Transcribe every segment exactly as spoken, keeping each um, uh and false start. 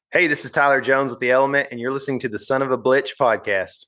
Hey, this is Tyler Jones with The Element, and you're listening to the Son of a Blitch podcast.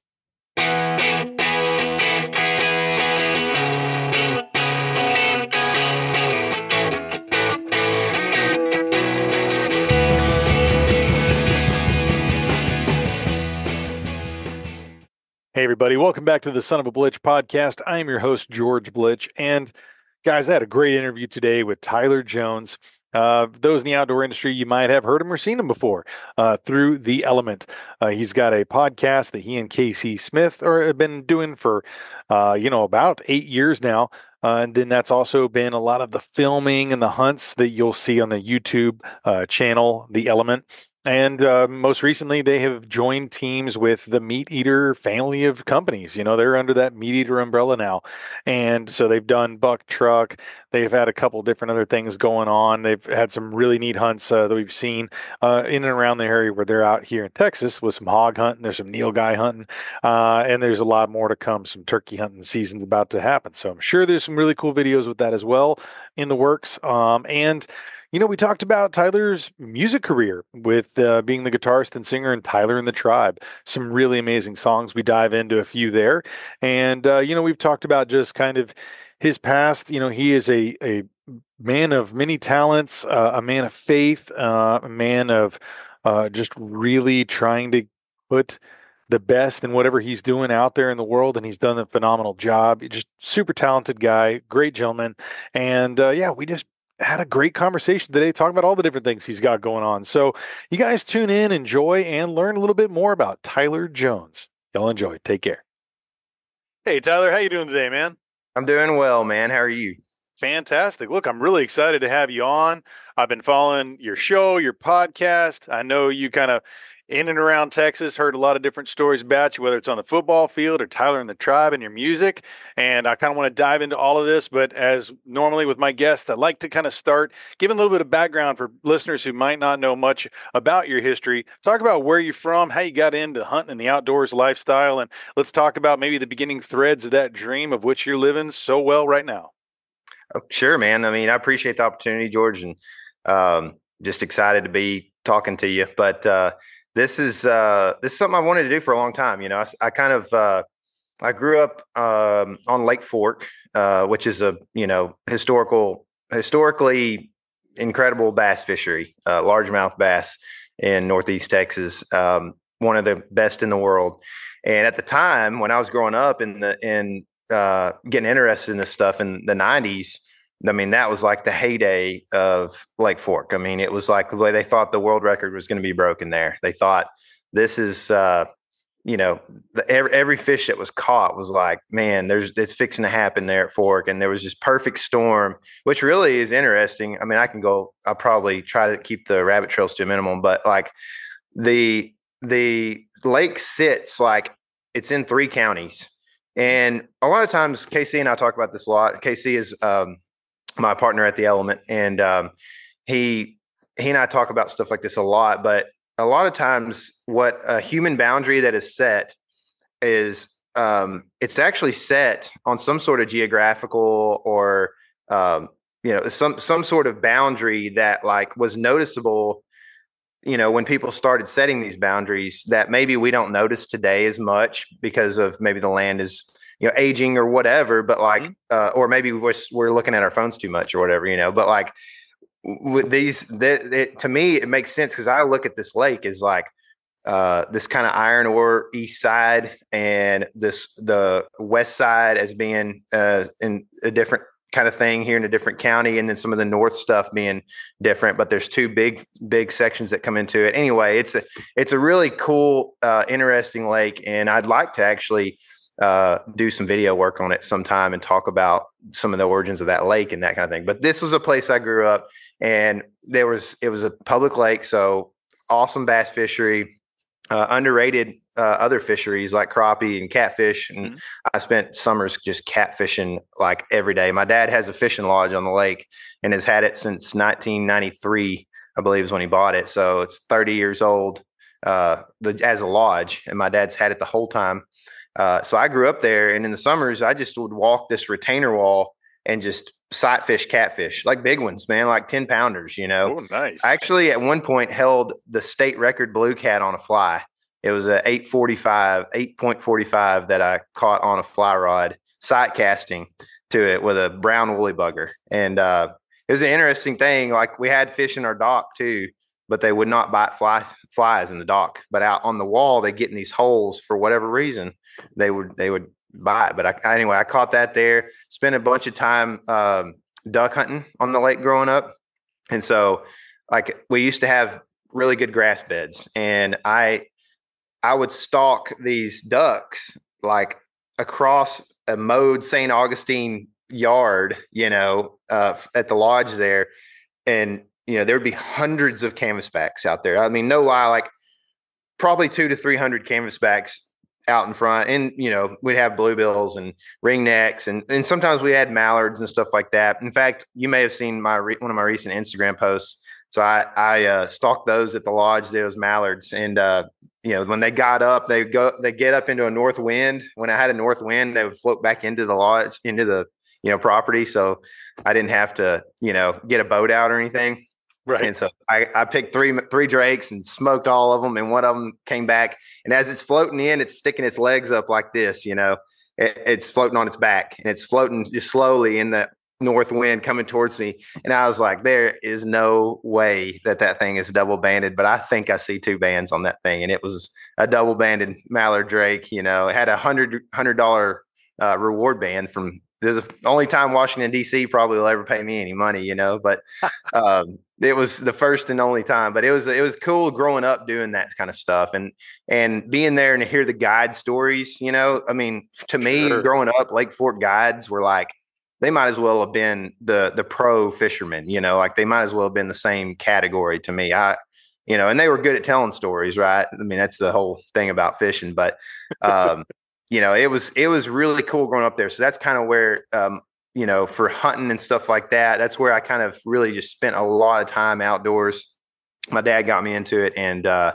Hey, everybody. Welcome back to the Son of a Blitch podcast. I am your host, George Blitch. And guys, I had a great interview today with Tyler Jones. Uh, those in the outdoor industry, you might have heard him or seen him before uh, through The Element. Uh, he's got a podcast that he and Casey Smith are, have been doing for, uh, you know, about eight years now. Uh, and then that's also been a lot of the filming and the hunts that you'll see on the YouTube uh, channel, The Element. And uh, most recently, they have joined teams with the Meat Eater family of companies. You know, they're under that Meat Eater umbrella now. And so they've done buck truck. They've had a couple different other things going on. They've had some really neat hunts uh, that we've seen uh, in and around the area where they're out here in Texas with some hog hunting. There's some nilgai hunting. Uh, and there's a lot more to come. Some turkey hunting season's about to happen. So I'm sure there's some really cool videos with that as well in the works. Um, and you know, we talked about Tyler's music career with uh, being the guitarist and singer in Tyler and the Tribe. Some really amazing songs. We dive into a few there. And, uh, you know, we've talked about just kind of his past. You know, he is a, a man of many talents, uh, a man of faith, uh, a man of uh, just really trying to put the best in whatever he's doing out there in the world, and he's done a phenomenal job. Just super talented guy, great gentleman, and uh, yeah, we just had a great conversation today talking about all the different things he's got going on. So you guys tune in, enjoy, and learn a little bit more about Tyler Jones. Y'all enjoy. Take care. Hey, Tyler, how you doing today, man? I'm doing well, man. How are you? Fantastic. Look, I'm really excited to have you on. I've been following your show, your podcast. I know you kind of in and around Texas, heard a lot of different stories about you, whether it's on the football field or Tyler and the Tribe and your music. And I kind of want to dive into all of this. But as normally with my guests, I like to kind of start giving a little bit of background for listeners who might not know much about your history. Talk about where you're from, how you got into hunting and the outdoors lifestyle. And let's talk about maybe the beginning threads of that dream of which you're living so well right now. Oh, sure, man. I mean, I appreciate the opportunity, George, and um, just excited to be talking to you. But uh, this is uh, this is something I wanted to do for a long time. You know, I, I kind of uh, I grew up um, on Lake Fork, uh, which is a you know historical, historically incredible bass fishery, uh, largemouth bass in Northeast Texas, um, one of the best in the world. And at the time when I was growing up in the in uh, getting interested in this stuff in the nineties, I mean, that was like the heyday of Lake Fork. I mean, it was like the way they thought the world record was going to be broken there. They thought this is, uh, you know, the, every, every fish that was caught was like, man, there's it's fixing to happen there at Fork. And there was this perfect storm, which really is interesting. I mean, I can go, I'll probably try to keep the rabbit trails to a minimum, but like the, the lake sits like it's in three counties. And a lot of times, K C and I talk about this a lot. K C is um, my partner at The Element, and um, he he and I talk about stuff like this a lot. But a lot of times, what a human boundary that is set is um, it's actually set on some sort of geographical or um, you know some some sort of boundary that like was noticeable. You know, when people started setting these boundaries that maybe we don't notice today as much because of maybe the land is, you know, aging or whatever, but like, mm-hmm. uh, or maybe we're, we're looking at our phones too much or whatever, you know, but like with these, that it, to me, it makes sense because I look at this lake as like uh, this kind of iron ore east side and this, the west side as being uh, in a different kind of thing here in a different county, and then some of the north stuff being different, but there's two big big sections that come into it. Anyway, it's a it's a really cool uh interesting lake, and I'd like to actually uh do some video work on it sometime and talk about some of the origins of that lake and that kind of thing. But this was a place I grew up, and there was it was a public lake, so awesome bass fishery, uh, underrated uh, other fisheries like crappie and catfish. And mm-hmm. I spent summers just catfishing like every day. My dad has a fishing lodge on the lake and has had it since nineteen ninety-three, I believe is when he bought it. So it's thirty years old uh, the, as a lodge, and my dad's had it the whole time. Uh, so I grew up there, and in the summers, I just would walk this retainer wall and just sight fish catfish, like big ones, man, like ten pounders, you know. Oh, nice. I actually at one point held the state record blue cat on a fly. It was a eight forty-five, eight point four five that I caught on a fly rod, sight casting to it with a brown woolly bugger. And uh, it was an interesting thing. Like we had fish in our dock too, but they would not bite flies flies in the dock. But out on the wall, they get in these holes for whatever reason. They would they would bite. But I, anyway, I caught that there. Spent a bunch of time um, duck hunting on the lake growing up, and so like we used to have really good grass beds, and I I would stalk these ducks like across a mowed Saint Augustine yard, you know, uh, at the lodge there, and you know, there'd be hundreds of canvasbacks out there. I mean, no lie, like probably two to three hundred canvasbacks out in front. And, you know, we'd have bluebills and ringnecks, and, and sometimes we had mallards and stuff like that. In fact, you may have seen my re- one of my recent Instagram posts. So I, I uh, stalked those at the lodge, those mallards. And, uh, you know, when they got up, they go, they get up into a north wind. When I had a north wind, they would float back into the lodge, into the, you know, property. So I didn't have to, you know, get a boat out or anything. Right. And so I, I picked three three drakes and smoked all of them, and one of them came back. And as it's floating in, it's sticking its legs up like this, you know, it, it's floating on its back, and it's floating just slowly in the north wind coming towards me. And I was like, there is no way that that thing is double banded, but I think I see two bands on that thing, and it was a double banded mallard drake. You know, it had a hundred hundred dollar uh, reward band from. This is the only time Washington, D C probably will ever pay me any money, you know, but um, it was the first and only time. But it was it was cool growing up doing that kind of stuff, and and being there and to hear the guide stories, you know. I mean, to me, Sure. growing up, Lake Fork guides were like, they might as well have been the the pro fishermen, you know, like they might as well have been the same category to me. I, you know, and they were good at telling stories, right? I mean, that's the whole thing about fishing, but um you know, it was it was really cool growing up there. So that's kind of where, um, you know, for hunting and stuff like that, that's where I kind of really just spent a lot of time outdoors. My dad got me into it, and uh,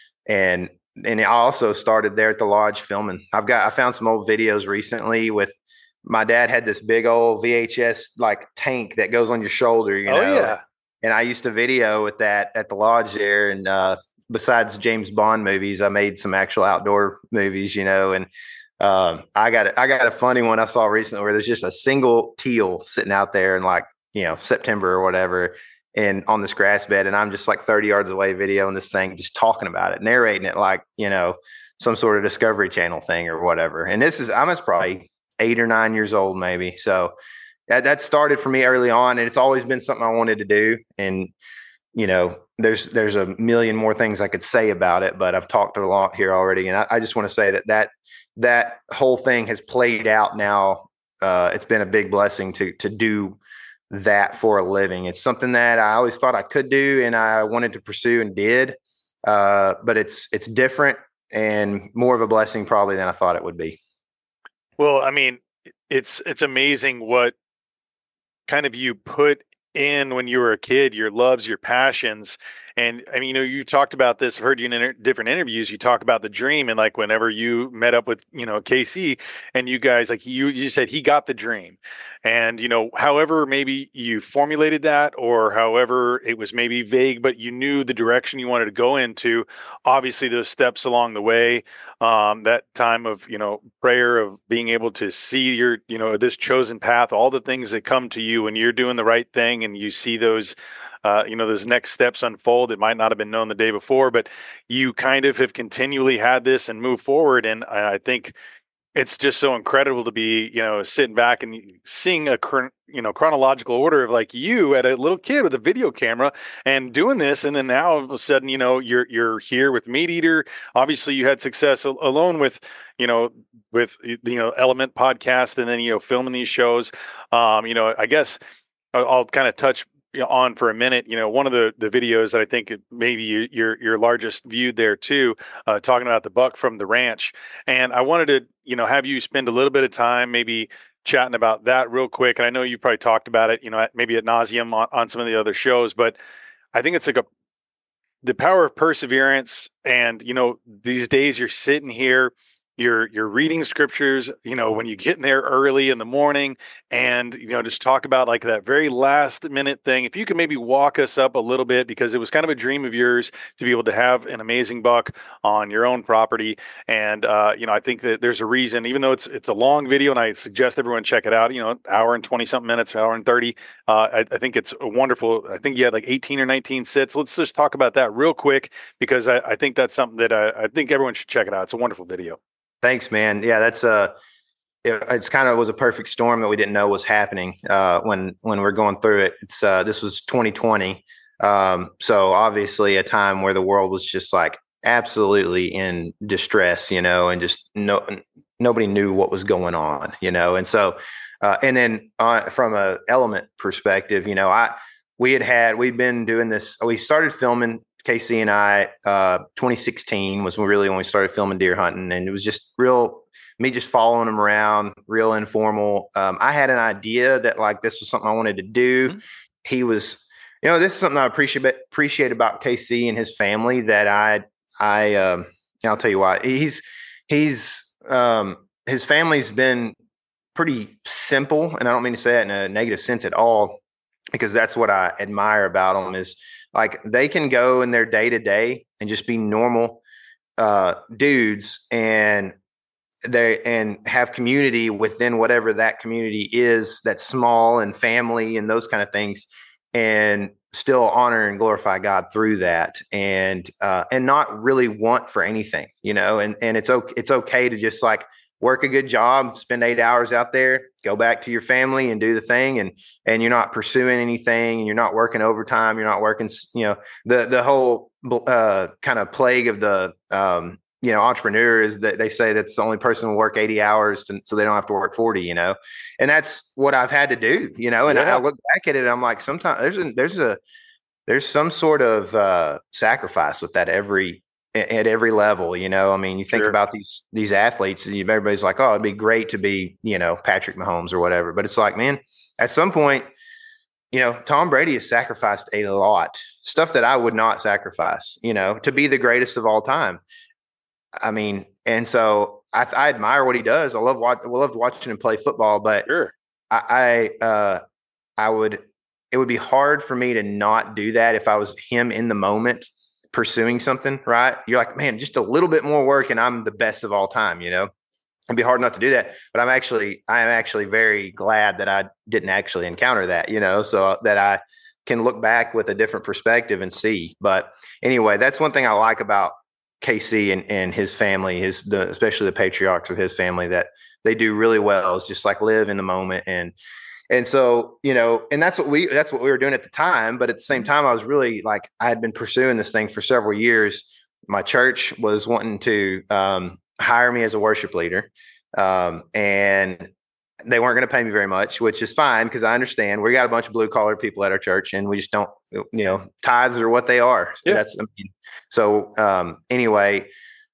and and I also started there at the lodge filming. I've got I found some old videos recently with my dad had this big old V H S like tank that goes on your shoulder, you know. Oh, yeah. And I used to video with that at the lodge there, and uh, besides James Bond movies, I made some actual outdoor movies, you know, and um, I got a, I got a funny one I saw recently where there's just a single teal sitting out there in like, you know, September or whatever, and on this grass bed. And I'm just like thirty yards away videoing this thing, just talking about it, narrating it like, you know, some sort of Discovery Channel thing or whatever. And this is, I was probably eight or nine years old, maybe. So that, that started for me early on, and it's always been something I wanted to do. And, you know, there's, there's a million more things I could say about it, but I've talked a lot here already. And I, I just want to say that that, that whole thing has played out now. Uh, it's been a big blessing to to do that for a living. It's something that I always thought I could do and I wanted to pursue and did. Uh, but it's it's different and more of a blessing probably than I thought it would be. Well, I mean, it's it's amazing what kind of you put in when you were a kid, your loves, your passions. And I mean, you know, you talked about this, I've heard you in inter- different interviews, you talk about the dream, and like whenever you met up with, you know, K C and you guys, like you, you said he got the dream. And, you know, however, maybe you formulated that or however it was maybe vague, but you knew the direction you wanted to go into, obviously those steps along the way, um, that time of, you know, prayer of being able to see your, you know, this chosen path, all the things that come to you when you're doing the right thing and you see those, Uh, you know, those next steps unfold. It might not have been known the day before, but you kind of have continually had this and move forward. And I think it's just so incredible to be, you know, sitting back and seeing a, chron- you know, chronological order of like you at a little kid with a video camera and doing this. And then now all of a sudden, you know, you're, you're here with Meat Eater. Obviously you had success al- alone with, you know, with, you know, Element podcast and then, you know, filming these shows. Um, you know, I guess I'll, I'll kind of touch on for a minute, you know, one of the the videos that I think maybe you, your your largest viewed there too, uh, talking about the buck from the ranch, and I wanted to, you know, have you spend a little bit of time maybe chatting about that real quick. And I know you probably talked about it, you know, maybe ad nauseum on, on some of the other shows, but I think it's like a the power of perseverance. And you know, these days you're sitting here you're you're reading scriptures, you know, when you get in there early in the morning, and you know, just talk about like that very last minute thing. If you could maybe walk us up a little bit, because it was kind of a dream of yours to be able to have an amazing buck on your own property. And uh, you know, I think that there's a reason, even though it's it's a long video, and I suggest everyone check it out. You know, hour and twenty something minutes, hour and thirty. Uh, I, I think it's a wonderful. I think you had like eighteen or nineteen sits. Let's just talk about that real quick, because I, I think that's something that I, I think everyone should check it out. It's a wonderful video. Thanks, man. Yeah, that's uh it, it's kind of was a perfect storm that we didn't know was happening uh, when when we're going through it. It's uh, this was twenty twenty, um, so obviously a time where the world was just like absolutely in distress, you know, and just no nobody knew what was going on, you know, and so uh, and then uh, from a element perspective, you know, I we had had we've been doing this. We started filming. Casey and I, uh, twenty sixteen was really when we started filming deer hunting, and it was just real, me just following him around, real informal. Um, I had an idea that like this was something I wanted to do. Mm-hmm. He was, you know, this is something I appreciate appreciate about Casey and his family that I, I, um, I'll tell you why. He's, he's, um, his family's been pretty simple, and I don't mean to say that in a negative sense at all, because that's what I admire about them is. Like they can go in their day to day and just be normal uh, dudes, and they and have community within whatever that community is. That's small and family and those kind of things, and still honor and glorify God through that, and uh, and not really want for anything, you know. And and it's okay. It's okay to just like work a good job, spend eight hours out there, go back to your family and do the thing. And, and you're not pursuing anything, and you're not working overtime. You're not working, you know, the, the whole uh, kind of plague of the, um, you know, entrepreneur is that they say that's the only person will work eighty hours to, so they don't have to work forty, you know, and that's what I've had to do, you know, and yeah. I, I look back at it, I'm like, sometimes there's a, there's a, there's some sort of uh, sacrifice with that every, at every level, you know. I mean, you think sure. about these these athletes, and everybody's like, "Oh, it'd be great to be, you know, Patrick Mahomes or whatever." But it's like, man, at some point, you know, Tom Brady has sacrificed a lot, stuff that I would not sacrifice, you know, to be the greatest of all time. I mean, and so I, I admire what he does. I love watch, I loved watching him play football, but sure. I, I, uh, I would. It would be hard for me to not do that if I was him in the moment. Pursuing something, right? You're like, man, just a little bit more work and I'm the best of all time, you know. It'd be hard not to do that, but I'm actually I'm actually very glad that I didn't actually encounter that, you know, so that I can look back with a different perspective and see. But anyway, that's one thing I like about K C and, and his family, his the especially the patriarchs of his family, that they do really well is just like live in the moment. And And so, you know, and that's what we, that's what we were doing at the time. But at the same time, I was really like, I had been pursuing this thing for several years. My church was wanting to um, hire me as a worship leader. Um, and they weren't going to pay me very much, which is fine, because I understand we got a bunch of blue collar people at our church, and we just don't, you know, tithes are what they are. Yeah. That's, I mean, so um, anyway,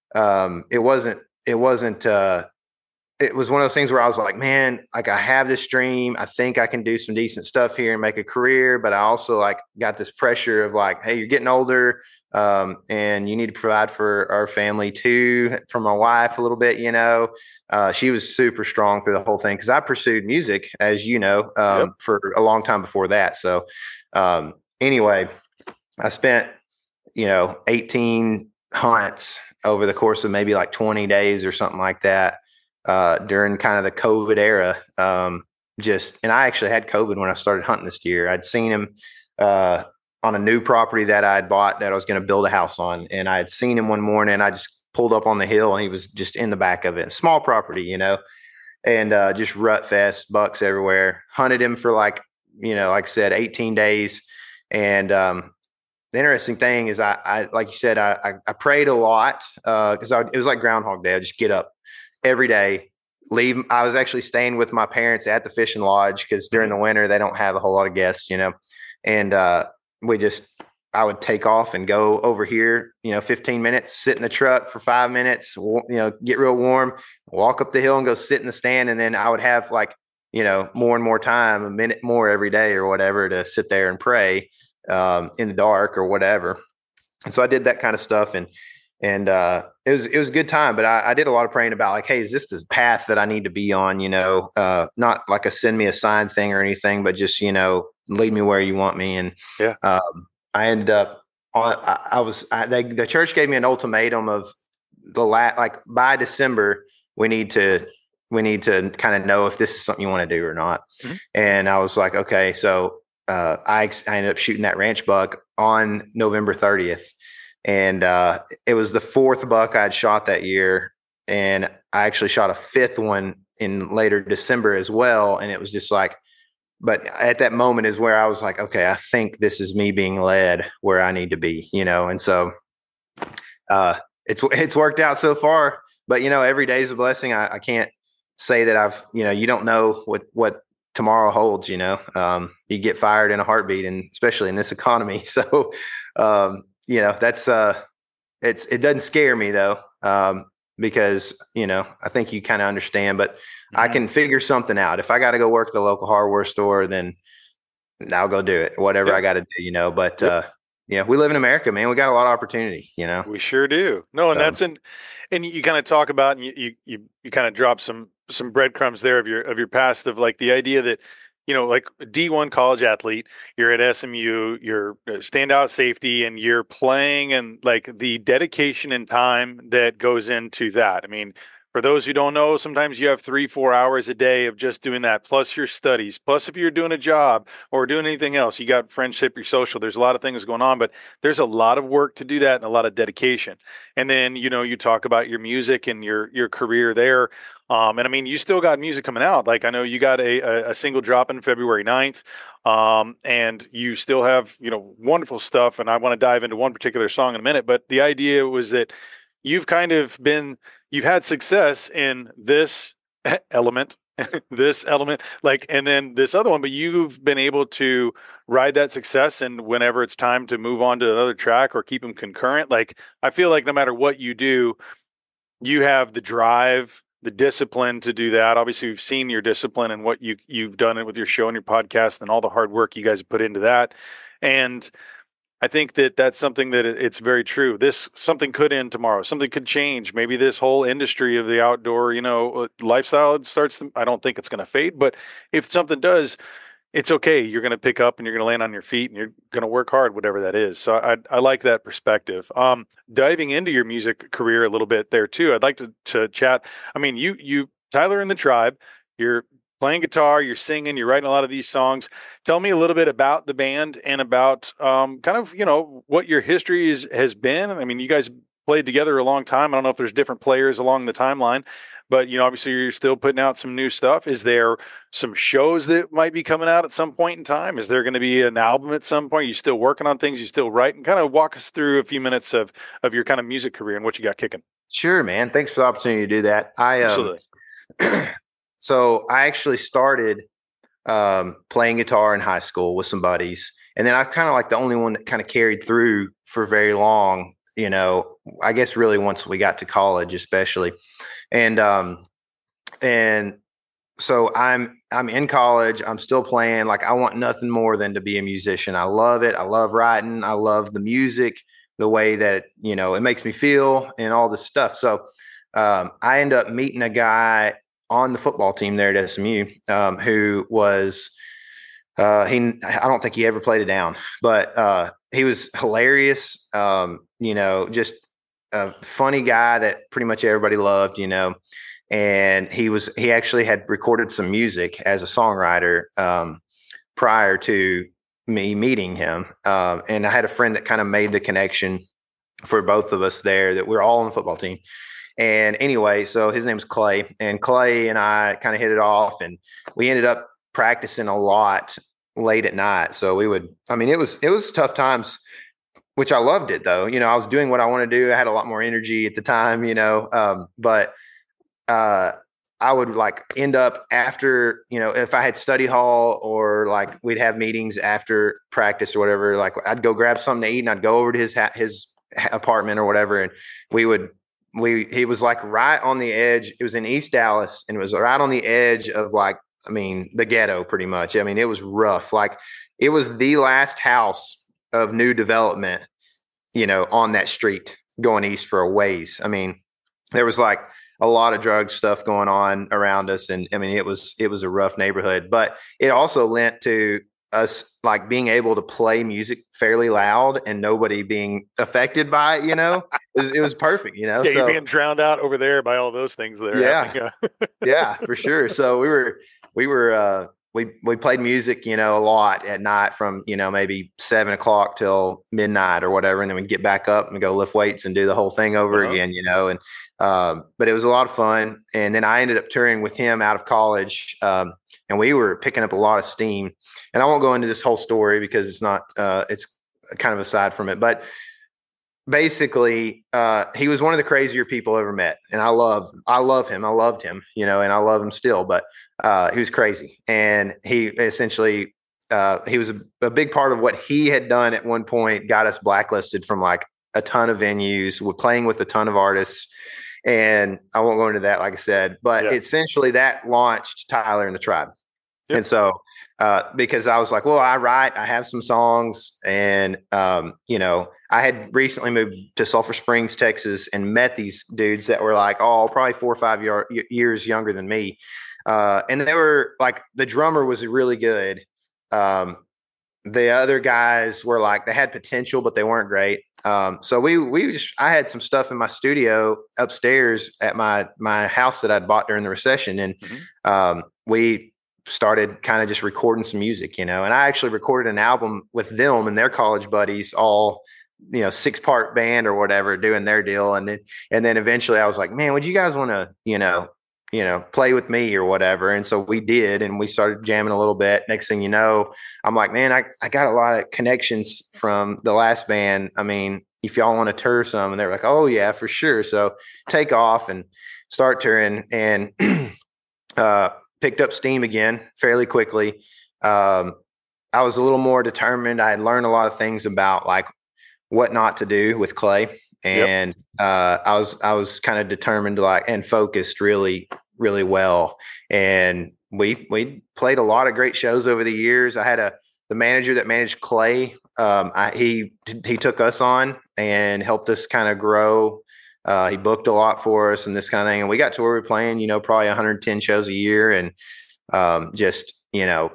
um, it wasn't, it wasn't, uh, it was one of those things where I was like, man, like I have this dream. I think I can do some decent stuff here and make a career. But I also like got this pressure of like, hey, you're getting older, um, and you need to provide for our family too, for my wife a little bit, you know. Uh, she was super strong through the whole thing, because I pursued music, as you know, um, yep. for a long time before that. So um, anyway, I spent, you know, eighteen hunts over the course of maybe like twenty days or something like that. Uh, during kind of the COVID era, um, just, and I actually had COVID when I started hunting this year. I'd seen him uh, on a new property that I had bought that I was going to build a house on. And I had seen him one morning. I just pulled up on the hill, and he was just in the back of it. Small property, you know, and uh, just rut fest, bucks everywhere. Hunted him for like, you know, like I said, eighteen days. And um, the interesting thing is I, I like you said, I, I, I prayed a lot because uh, it was like Groundhog Day. I just get up every day, leave. I was actually staying with my parents at the fishing lodge, because during the winter they don't have a whole lot of guests, you know. And uh, we just, I would take off and go over here, you know, fifteen minutes, sit in the truck for five minutes, you know, get real warm, walk up the hill and go sit in the stand. And then I would have like, you know, more and more time, a minute more every day or whatever, to sit there and pray um, in the dark or whatever. And so I did that kind of stuff. And and uh, it was it was a good time. But I, I did a lot of praying about like, hey, is this the path that I need to be on? You know, uh, not like a send me a sign thing or anything, but just you know, lead me where you want me. And Yeah. um, I ended up on. I, I was I, they, the church gave me an ultimatum of the lat like by December we need to we need to kind of know if this is something you want to do or not. Mm-hmm. And I was like, okay, so uh, I I ended up shooting that ranch buck on November thirtieth. And uh, it was the fourth buck I'd shot that year. And I actually shot a fifth one in later December as well. And it was just like, but at that moment is where I was like, okay, I think this is me being led where I need to be, you know? And so uh, it's, it's worked out so far, but you know, every day is a blessing. I, I can't say that I've, you know, you don't know what, what tomorrow holds, you know, um, you get fired in a heartbeat, and especially in this economy. So, um, you know, that's, uh, it's, it doesn't scare me though. Um, because, you know, I think you kind of understand, but mm-hmm. I can figure something out. If I got to go work at the local hardware store, then I'll go do it, whatever yeah. I got to do, you know, but, yep. uh, yeah, we live in America, man. We got a lot of opportunity, you know. We sure do. No, and so. that's in, and you kind of talk about, and you, you, you, you kind of drop some, some breadcrumbs there of your, of your past, of like the idea that, you know, like a D one college athlete, you're at S M U, you're a standout safety, and you're playing, and like the dedication and time that goes into that. I mean, for those who don't know, sometimes you have three, four hours a day of just doing that, plus your studies, plus if you're doing a job or doing anything else, you got friendship, your social, there's a lot of things going on, but there's a lot of work to do that and a lot of dedication. And then, you know, you talk about your music and your, your career there. Um, and I mean, you still got music coming out. Like I know you got a, a, a single drop in February ninth, um, and you still have, you know, wonderful stuff. And I want to dive into one particular song in a minute, but the idea was that you've kind of been, you've had success in this element, this element, like, and then this other one, but you've been able to ride that success. And whenever it's time to move on to another track or keep them concurrent, like, I feel like no matter what you do, you have the drive, the discipline to do that. Obviously, we've seen your discipline and what you, you've done it with your show and your podcast and all the hard work you guys have put into that. And I think that that's something that it's very true. This, something could end tomorrow. Something could change. Maybe this whole industry of the outdoor, you know, lifestyle starts to, I don't think it's going to fade, but if something does, it's okay. You're going to pick up and you're going to land on your feet and you're going to work hard, whatever that is. So I, I like that perspective. Um, diving into your music career a little bit there too. I'd like to, to chat. I mean, you, you, Tyler and the Tribe, you're playing guitar, you're singing, you're writing a lot of these songs. Tell me a little bit about the band and about um, kind of, you know, what your history is, has been. I mean, you guys played together a long time. I don't know if there's different players along the timeline, but, you know, obviously you're still putting out some new stuff. Is there some shows that might be coming out at some point in time? Is there going to be an album at some point? Are you still working on things? You still writing? Kind of walk us through a few minutes of, of your kind of music career and what you got kicking. Sure, man. Thanks for the opportunity to do that. I, um, Absolutely. So I actually started um, playing guitar in high school with some buddies. And then I kind of like the only one that kind of carried through for very long, you know, I guess really once we got to college, especially. And, um, and so I'm, I'm in college, I'm still playing. Like I want nothing more than to be a musician. I love it. I love writing. I love the music, the way that, you know, it makes me feel and all this stuff. So um, I end up meeting a guy on the football team there at S M U, um, who was, uh, he, I don't think he ever played it down, but, uh, he was hilarious. Um, you know, just a funny guy that pretty much everybody loved, you know, and he was, he actually had recorded some music as a songwriter, um, prior to me meeting him. Um, and I had a friend that kind of made the connection for both of us there, that we're all on the football team. And anyway, so his name's Clay, and Clay and I kind of hit it off, and we ended up practicing a lot late at night. So we would, I mean, it was, it was tough times, which I loved it though. You know, I was doing what I want to do. I had a lot more energy at the time, you know, um, but, uh, I would like end up after, you know, if I had study hall or like we'd have meetings after practice or whatever, like I'd go grab something to eat and I'd go over to his, ha- his apartment or whatever. And we would, we, he was like right on the edge. It was in East Dallas, and it was right on the edge of like, I mean, the ghetto pretty much. I mean, it was rough. Like it was the last house of new development, you know, on that street. going east for a ways. I mean, there was like a lot of drug stuff going on around us. And I mean, it was, it was a rough neighborhood, but it also lent to us like being able to play music fairly loud and nobody being affected by it, you know, it was, it was perfect, you know? Yeah. So, You're being drowned out over there by all those things that are yeah, happening. yeah, for sure. So we were, we were, uh, we, we played music, you know, a lot at night from, you know, maybe seven o'clock till midnight or whatever. And then we'd get back up and go lift weights and do the whole thing over uh-huh. again, you know, and, um, but it was a lot of fun. And then I ended up touring with him out of college. Um, and we were picking up a lot of steam, and I won't go into this whole story because it's not, uh, it's kind of aside from it, but basically, uh, he was one of the crazier people I ever met. And I love, I love him. I loved him, you know, and I love him still, but, uh, he was crazy. And he essentially, uh, he was a, a big part of what he had done at one point, got us blacklisted from like a ton of venues. We're playing with a ton of artists. And I won't go into that, like I said, but yeah. essentially that launched Tyler and the Tribe. Yep. And so, uh, because I was like, well, I write, I have some songs, and, um, you know, I had recently moved to Sulphur Springs, Texas, and met these dudes that were like, oh, probably four or five year, years younger than me. Uh, and they were like, the drummer was really good. Um, the other guys were like, they had potential, but they weren't great. Um, so we, we just, I had some stuff in my studio upstairs at my, my house that I'd bought during the recession. And, mm-hmm. um, we started kind of just recording some music, you know, and I actually recorded an album with them and their college buddies, all, you know, six part band or whatever, doing their deal. And then, and then eventually I was like, man, would you guys want to, you know, you know, play with me or whatever? And so we did, and we started jamming a little bit. Next thing you know, I'm like, man, I, I got a lot of connections from the last band. I mean, if y'all want to tour some, and they're like, oh yeah, for sure. So take off and start touring, and, uh, picked up steam again fairly quickly. Um, I was a little more determined. I had learned a lot of things about like what not to do with Clay. And, yep. uh, I was, I was kind of determined to like, and focused really, really well. And we, we played a lot of great shows over the years. I had a, the manager that managed Clay. Um, I, he, he took us on and helped us kind of grow. Uh, he booked a lot for us and this kind of thing. And we got to where we were playing, you know, probably one hundred ten shows a year. And, um, just, you know,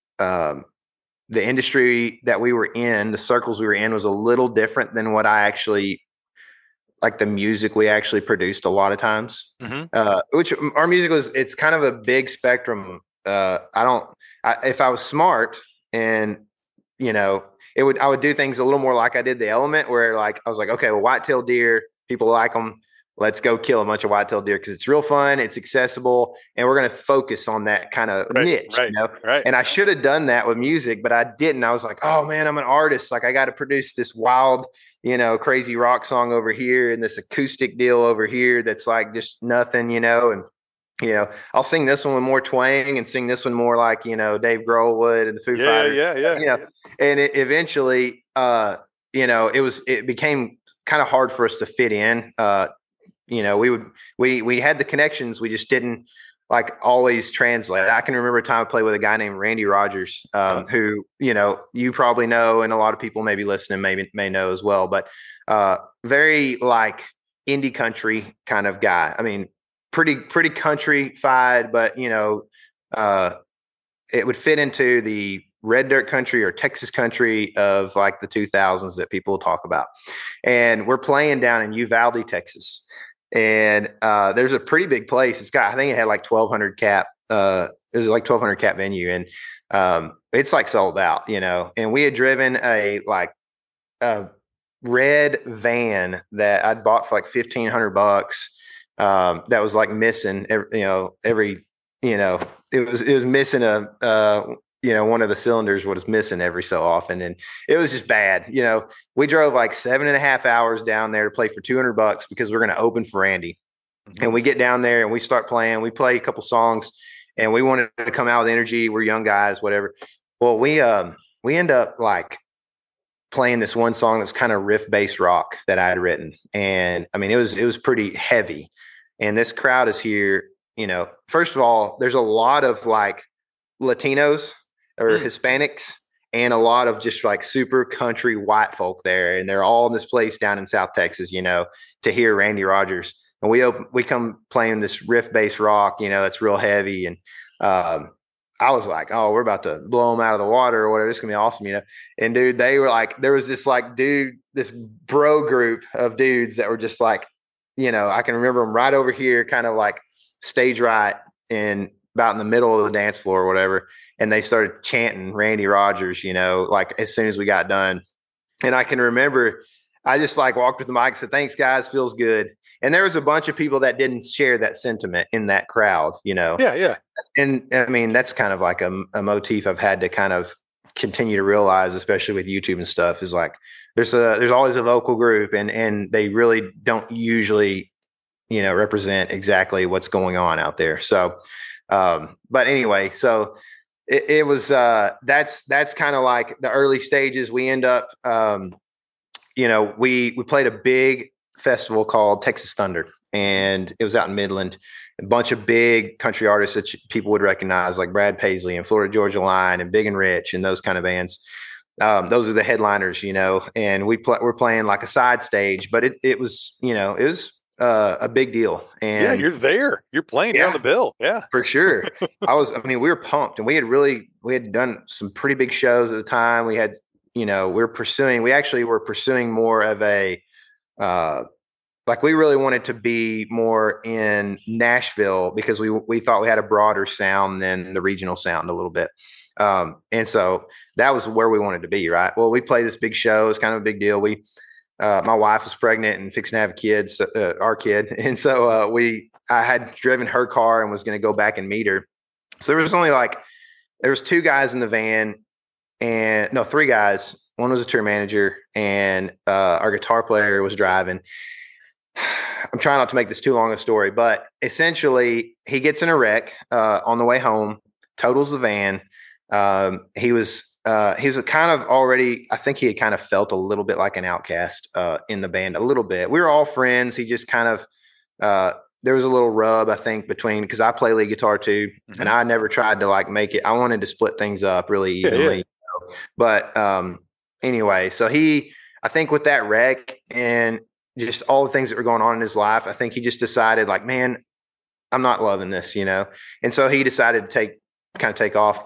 um, the industry that we were in, the circles we were in was a little different than what I actually, like the music we actually produced a lot of times, mm-hmm. uh, which our music was, it's kind of a big spectrum. Uh, I don't, I, if I was smart and, you know, it would, I would do things a little more like I did The Element, where like, I was like, okay, well, white-tailed deer, people like them. Let's go kill a bunch of white-tailed deer because it's real fun, it's accessible, and we're going to focus on that kind of right, niche. Right, you know? right. And I should have done that with music, but I didn't. I was like, oh man, I'm an artist. Like I got to produce this wild, you know, crazy rock song over here and this acoustic deal over here that's like just nothing, you know, and you know, I'll sing this one with more twang and sing this one more like, you know, Dave Grohl would and the Foo yeah, Fighters. Yeah, yeah, You know, and it eventually, uh, you know, it was, it became kind of hard for us to fit in. Uh, you know, we would, we, we had the connections. We just didn't like always translate. I can remember a time I played with a guy named Randy Rogers, um, oh. who, you know, you probably know, and a lot of people maybe listening maybe may know as well, but, uh, very like indie country kind of guy. I mean, pretty, pretty country-fied, but you know, uh, it would fit into the red dirt country or Texas country of like the two thousands that people talk about. And we're playing down in Uvalde, Texas. And uh, there's a pretty big place. It's got, I think it had like twelve hundred cap. Uh, it was like twelve hundred cap venue. And um, it's like sold out, you know. And we had driven a like a red van that I'd bought for like fifteen hundred bucks. Um, that was like missing, every, you know, every, you know, it was, it was missing a, uh, you know, one of the cylinders was missing every so often. And it was just bad. You know, we drove like seven and a half hours down there to play for two hundred bucks because we're going to open for Andy. Mm-hmm. And we get down there and we start playing, we play a couple songs and we wanted to come out with energy. We're young guys, whatever. Well, we, um, we end up like playing this one song that's kind of riff based rock that I had written. And I mean, it was, it was pretty heavy. And this crowd is here, you know, first of all, there's a lot of like Latinos or mm. Hispanics. and a lot of just like super country white folk there. And they're all in this place down in South Texas, you know, to hear Randy Rogers. And we open, we come playing this riff based rock, you know, that's real heavy. And um, I was like, oh, we're about to blow them out of the water or whatever. It's gonna be awesome, you know. And dude, they were like, there was this like dude, this bro group of dudes that were just like, you know, I can remember them right over here, kind of like stage right and about in the middle of the dance floor or whatever. And they started chanting Randy Rogers, you know, like as soon as we got done. And I can remember I just like walked with the mic and said, thanks guys, feels good. And there was a bunch of people that didn't share that sentiment in that crowd, you know? Yeah. Yeah. And I mean, that's kind of like a, a motif I've had to kind of continue to realize, especially with YouTube and stuff, is like, there's a, there's always a vocal group and, and they really don't usually, you know, represent exactly what's going on out there. So, um, but anyway, so it, it was, uh, that's, that's kind of like the early stages. We end up, um, you know, we, we played a big festival called Texas Thunder, and it was out in Midland. A bunch of big country artists that people would recognize, like Brad Paisley and Florida Georgia Line and Big and Rich and those kind of bands. Um, those are the headliners, you know, and we pl- we're playing like a side stage, but it, it was, you know, it was uh, a big deal. And yeah, you're there, you're playing yeah, down the bill. Yeah, for sure. I was, I mean, we were pumped, and we had really, we had done some pretty big shows at the time. We had, you know, we were pursuing, we actually were pursuing more of a, uh, like we really wanted to be more in Nashville because we we thought we had a broader sound than the regional sound a little bit. Um, and so that was where we wanted to be, right? Well, we played this big show. It's kind of a big deal. We, uh, my wife was pregnant and fixing to have kids, uh, our kid. And so uh, we, I had driven her car and was going to go back and meet her. So there was only like, there was two guys in the van and no, three guys. One was a tour manager and uh, our guitar player was driving. I'm trying not to make this too long a story, but essentially he gets in a wreck uh, on the way home, totals the van. Um, he was uh, he was kind of already, I think he had kind of felt a little bit like an outcast uh, in the band, a little bit. We were all friends. He just kind of, uh, there was a little rub, I think, between, because I play lead guitar too, mm-hmm. and I never tried to like make it. I wanted to split things up really evenly. Yeah, yeah. You know? But um, anyway, so he, I think with that wreck and just all the things that were going on in his life, I think he just decided like, man, I'm not loving this, you know? And so he decided to take, kind of take off.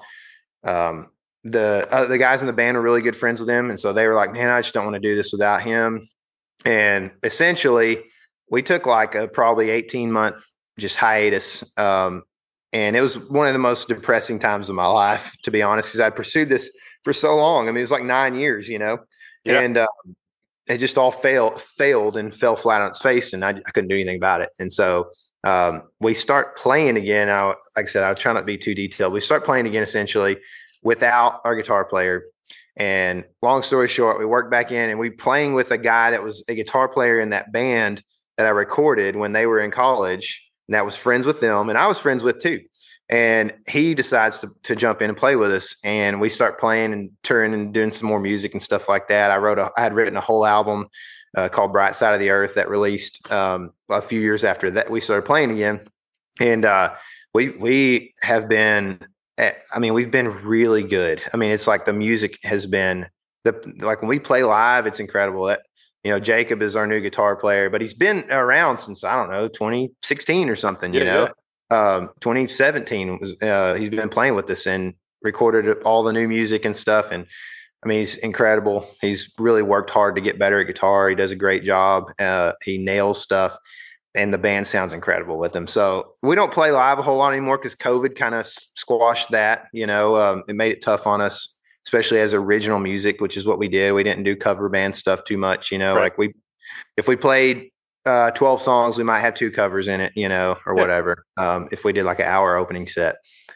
Um, the, uh, the guys in the band were really good friends with him. And so they were like, man, I just don't want to do this without him. And essentially we took like a probably eighteen month just hiatus. Um, and it was one of the most depressing times of my life, to be honest, because I pursued this for so long. I mean, it was like nine years, you know? Yeah. And, um, it just all failed, failed and fell flat on its face, and I, I couldn't do anything about it. And so um, we start playing again. I, like I said, I was trying not to be too detailed. We start playing again essentially without our guitar player. And long story short, we worked back in, and we playing with a guy that was a guitar player in that band that I recorded when they were in college, and that was friends with them, and I was friends with too. And he decides to, to jump in and play with us. And we start playing and touring and doing some more music and stuff like that. I wrote a, I had written a whole album uh, called Bright Side of the Earth that released um, a few years after that we started playing again. And uh, we, we have been, at, I mean, we've been really good. I mean, it's like the music has been the, like when we play live, it's incredible that, you know, Jacob is our new guitar player, but he's been around since, I don't know, twenty sixteen or something, you yeah, know? Yeah. Um, twenty seventeen was, uh, he's been playing with us and recorded all the new music and stuff. And I mean, he's incredible. He's really worked hard to get better at guitar. He does a great job. Uh, he nails stuff, and the band sounds incredible with him. So we don't play live a whole lot anymore because COVID kind of squashed that, you know, um, it made it tough on us, especially as original music, which is what we did. We didn't do cover band stuff too much, you know, right. Like we, if we played uh, twelve songs, we might have two covers in it, you know, or yeah. whatever. Um, if we did like an hour opening set.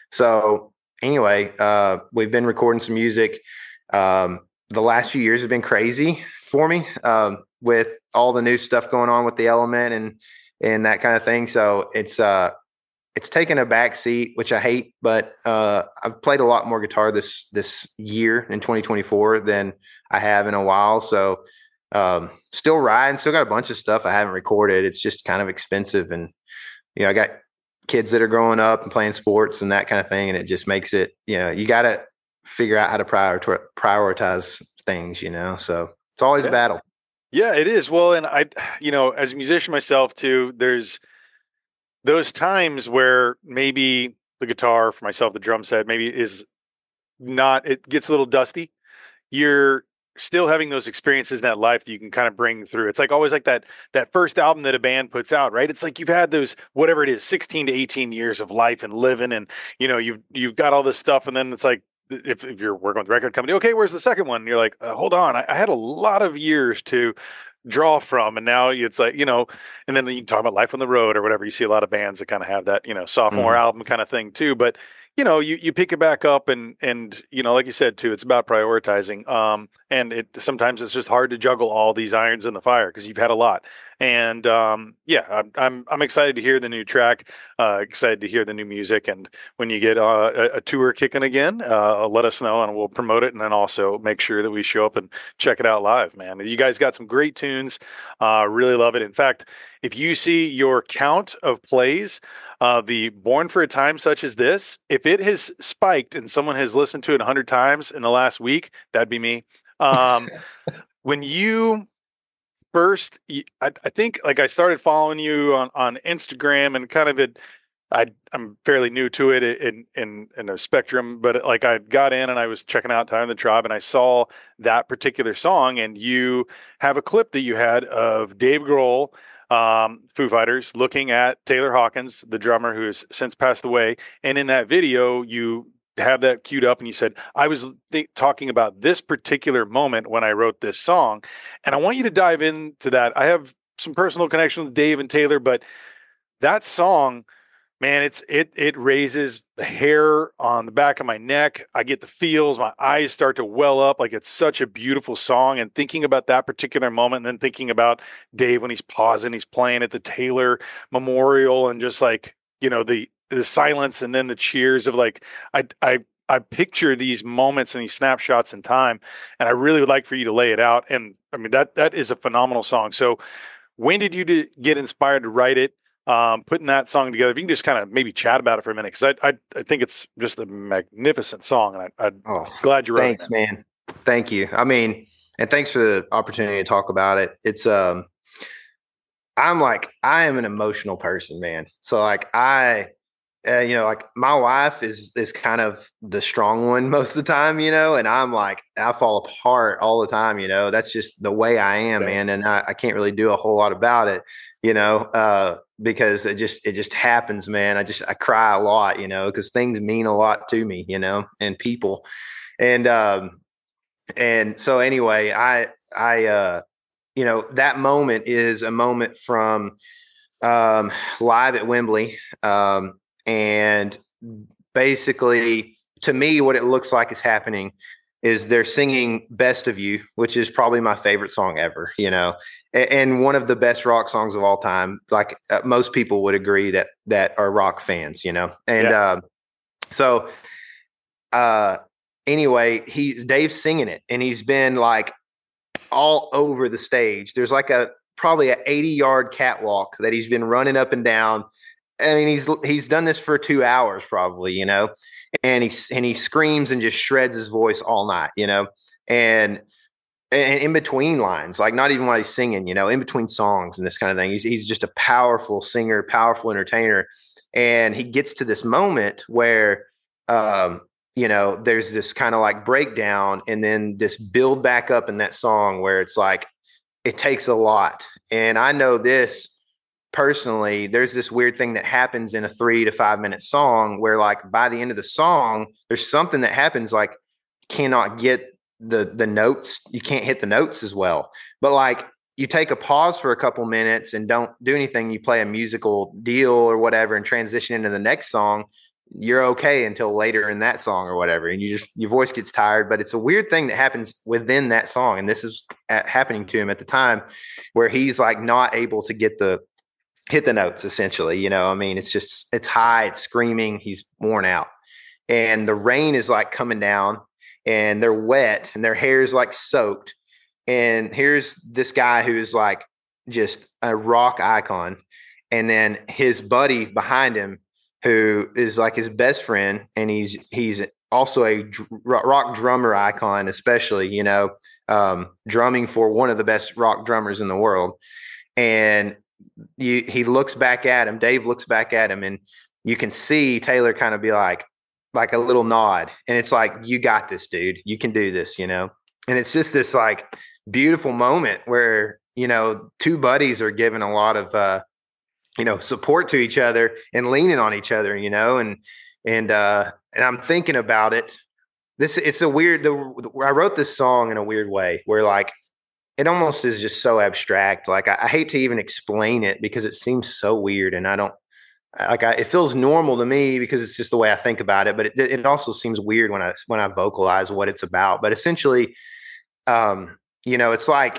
So anyway, uh, we've been recording some music. Um, the last few years have been crazy for me, um, with all the new stuff going on with the Element and, and that kind of thing. So it's, uh, it's taken a back seat, which I hate, but, uh, I've played a lot more guitar this, this year in twenty twenty-four than I have in a while. So, um, still riding, still got a bunch of stuff I haven't recorded. It's just kind of expensive. And, you know, I got kids that are growing up and playing sports and that kind of thing. And it just makes it, you know, you got to figure out how to prioritize prioritize things, you know. So it's always Yeah. a battle. Yeah, it is. Well, and I, you know, as a musician myself too, there's those times where maybe the guitar, for myself, the drum set maybe is not, it gets a little dusty. You're still having those experiences in that life that you can kind of bring through. It's like always like that that first album that a band puts out, right? It's like you've had those whatever it is, sixteen to eighteen years of life and living, and you know, you've you've got all this stuff, and then it's like if, if you're working with the record company, okay, where's the second one? And you're like, uh, hold on, I, I had a lot of years to draw from, and now it's like, you know, and then you can talk about life on the road or whatever. You see a lot of bands that kind of have that, you know, sophomore Mhm. album kind of thing too. But you know, you, you pick it back up and, and, you know, like you said too, it's about prioritizing. Um, and it, sometimes it's just hard to juggle all these irons in the fire because you've had a lot. And, um, yeah, I'm, I'm, I'm excited to hear the new track, uh, excited to hear the new music. And when you get uh, a, a tour kicking again, uh, let us know and we'll promote it. And then also make sure that we show up and check it out live, man. You guys got some great tunes. Uh, really love it. In fact, if you see your count of plays, Uh, the Born for a Time Such as This, if it has spiked and someone has listened to it a hundred times in the last week, that'd be me. Um, when you first, I, I think like I started following you on, on Instagram and kind of it, I, I'm fairly new to it in, in, in a spectrum, but like I got in and I was checking out Time of the Tribe and I saw that particular song and you have a clip that you had of Dave Grohl, um, Foo Fighters, looking at Taylor Hawkins, the drummer who has since passed away. And in that video, you have that queued up and you said, I was th- talking about this particular moment when I wrote this song. And I want you to dive into that. I have some personal connection with Dave and Taylor, but that song, man, it's it it raises the hair on the back of my neck. I get the feels. My eyes start to well up. Like it's such a beautiful song. And thinking about that particular moment, and then thinking about Dave when he's pausing, he's playing at the Taylor Memorial, and just like you know the the silence, and then the cheers of like I I I picture these moments and these snapshots in time, and I really would like for you to lay it out. And I mean that that is a phenomenal song. So when did you d- get inspired to write it? Um, putting that song together. If you can just kind of maybe chat about it for a minute, because I, I I think it's just a magnificent song, and I, I'm Oh, glad you wrote thanks, it. man. Thank you. I mean, and thanks for the opportunity to talk about it. It's um, I'm like I am an emotional person, man. So like I, uh, you know, like my wife is is kind of the strong one most of the time, you know, and I'm like I fall apart all the time, you know. That's just the way I am, Same. man, and I, I can't really do a whole lot about it, you know, uh, because it just it just happens, man. I just I cry a lot, you know, because things mean a lot to me, you know, and people, and um, and so anyway, I I uh, you know, that moment is a moment from um, live at Wembley. Um, and basically, to me, what it looks like is happening is they're singing Best of You, which is probably my favorite song ever, you know, and, and one of the best rock songs of all time. Like uh, most people would agree that that are rock fans, you know, and Yeah. uh, so uh, anyway, he's Dave's singing it, and he's been like all over the stage. There's like a probably an eighty yard catwalk that he's been running up and down. I mean, he's he's done this for two hours probably, you know, and he and he screams and just shreds his voice all night, you know, and and in between lines, like not even while he's singing, you know, in between songs and this kind of thing. He's he's just a powerful singer, powerful entertainer, and he gets to this moment where, um, you know, there's this kind of like breakdown, and then this build back up in that song where it's like it takes a lot. And I know this personally, there's this weird thing that happens in a three to five minute song where like by the end of the song, there's something that happens like cannot get the the notes, you can't hit the notes as well. But like you take a pause for a couple minutes and don't do anything, you play a musical deal or whatever and transition into the next song, you're okay until later in that song or whatever. And you just, your voice gets tired, but it's a weird thing that happens within that song. And this is at, happening to him at the time where he's like not able to get the, hit the notes essentially, you know, I mean, it's just, it's high, it's screaming, he's worn out. And the rain is like coming down and they're wet and their hair is like soaked. And here's this guy who's like just a rock icon. And then his buddy behind him, who is like his best friend, and he's he's also a dr- rock drummer icon, especially, you know, um, drumming for one of the best rock drummers in the world. And you, he looks back at him, Dave looks back at him, and you can see Taylor kind of be like, like a little nod. And it's like, you got this, dude. You can do this, you know? And it's just this like beautiful moment where, you know, two buddies are giving a lot of, uh, you know, support to each other and leaning on each other, you know, and, and, uh, and I'm thinking about it. This, it's a weird, the, I wrote this song in a weird way where like, it almost is just so abstract. Like I, I hate to even explain it because it seems so weird, and I don't like. I, it feels normal to me because it's just the way I think about it. But it, it also seems weird when I when I vocalize what it's about. But essentially, um, you know, it's like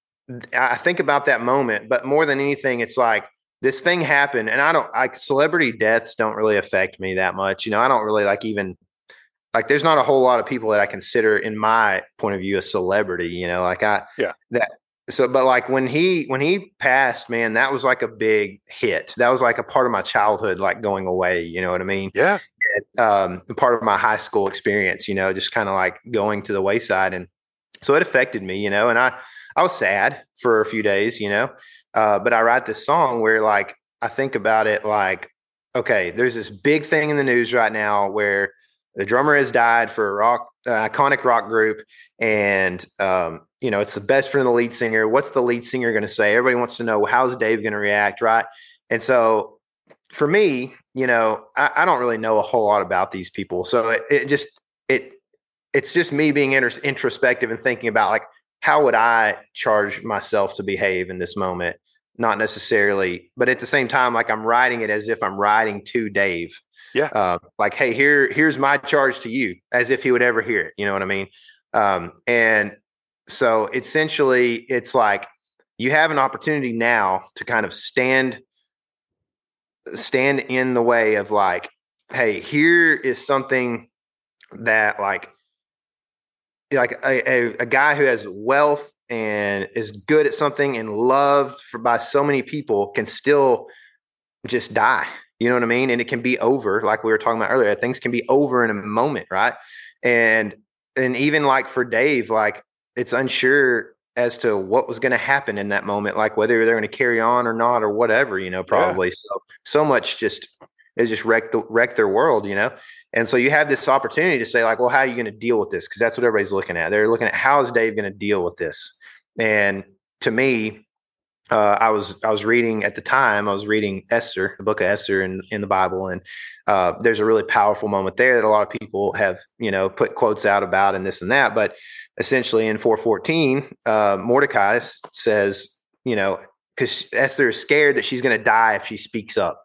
I think about that moment. But more than anything, it's like this thing happened, and I don't. Like celebrity deaths don't really affect me that much. You know, I don't really like even like there's not a whole lot of people that I consider in my point of view a celebrity, you know, like I, yeah, that, so, but like when he, when he passed, man, that was like a big hit. That was like a part of my childhood, like going away, you know what I mean? Yeah. And, um, part of my high school experience, you know, just kind of like going to the wayside. And so it affected me, you know, and I, I was sad for a few days, you know, uh, but I write this song where like, I think about it like, okay, there's this big thing in the news right now where the drummer has died for a rock, an iconic rock group. And, um, you know, it's the best friend of the lead singer. What's the lead singer going to say? Everybody wants to know, how's Dave going to react? Right. And so for me, you know, I, I don't really know a whole lot about these people. So it, it just, it, it's just me being inter- introspective and thinking about like, how would I charge myself to behave in this moment? Not necessarily, but at the same time, like I'm writing it as if I'm writing to Dave. Yeah. Uh, like, hey, here, here's my charge to you, as if he would ever hear it. You know what I mean? Um, and so essentially, it's like you have an opportunity now to kind of stand, stand in the way of like, hey, here is something that like, like a, a, a guy who has wealth and is good at something and loved for, by so many people can still just die. You know what I mean? And it can be over, like we were talking about earlier. Things can be over in a moment, right? And and even like for Dave, like it's unsure as to what was going to happen in that moment, like whether they're going to carry on or not or whatever, you know, probably. Yeah. So so much just it just wrecked the wrecked their world, you know. And so you have this opportunity to say, like, well, how are you going to deal with this? Because that's what everybody's looking at. They're looking at how is Dave going to deal with this? And to me, Uh, I was I was reading at the time. I was reading Esther, the book of Esther in, in the Bible, and uh, there's a really powerful moment there that a lot of people have, you know, put quotes out about and this and that. But essentially, in four fourteen, uh, Mordecai says, you know, because Esther is scared that she's going to die if she speaks up,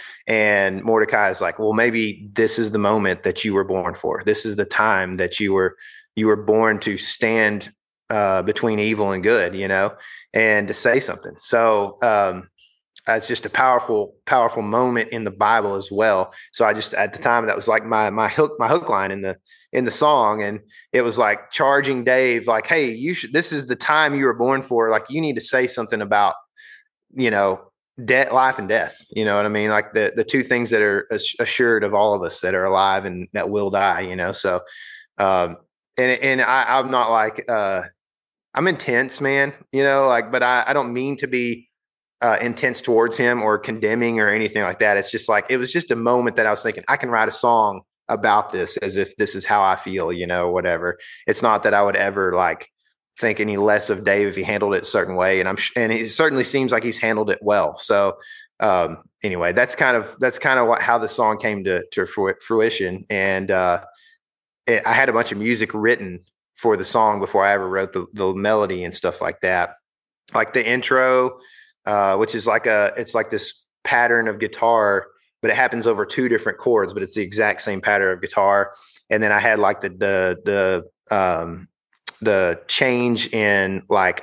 and Mordecai is like, well, maybe this is the moment that you were born for. This is the time that you were you were born to stand uh, between evil and good, you know, and to say something. So um, it's just a powerful, powerful moment in the Bible as well. So I just, at the time, that was like my, my hook, my hook line in the, in the song. And it was like charging Dave, like, hey, you should, this is the time you were born for. Like, you need to say something about, you know, death, life and death. You know what I mean? Like the, the two things that are assured of all of us that are alive and that will die, you know? So, um, and, and I, I'm not like, uh, I'm intense, man, you know, like, but I, I don't mean to be uh, intense towards him or condemning or anything like that. It's just like, it was just a moment that I was thinking I can write a song about this as if this is how I feel, you know, whatever. It's not that I would ever like think any less of Dave if he handled it a certain way. And I'm, and it certainly seems like he's handled it well. So um, anyway, that's kind of, that's kind of what, how the song came to, to fruition. And uh, it, I had a bunch of music written for the song before I ever wrote the, the melody and stuff like that. Like the intro, uh, which is like a, it's like this pattern of guitar, but it happens over two different chords, but it's the exact same pattern of guitar. And then I had like the, the, the, um, the change in like,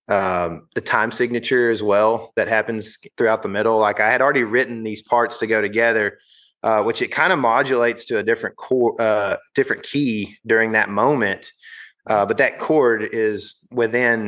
um, the time signature as well that happens throughout the middle. Like I had already written these parts to go together, uh, which it kind of modulates to a different chord, uh, different key during that moment. Uh, but that chord is within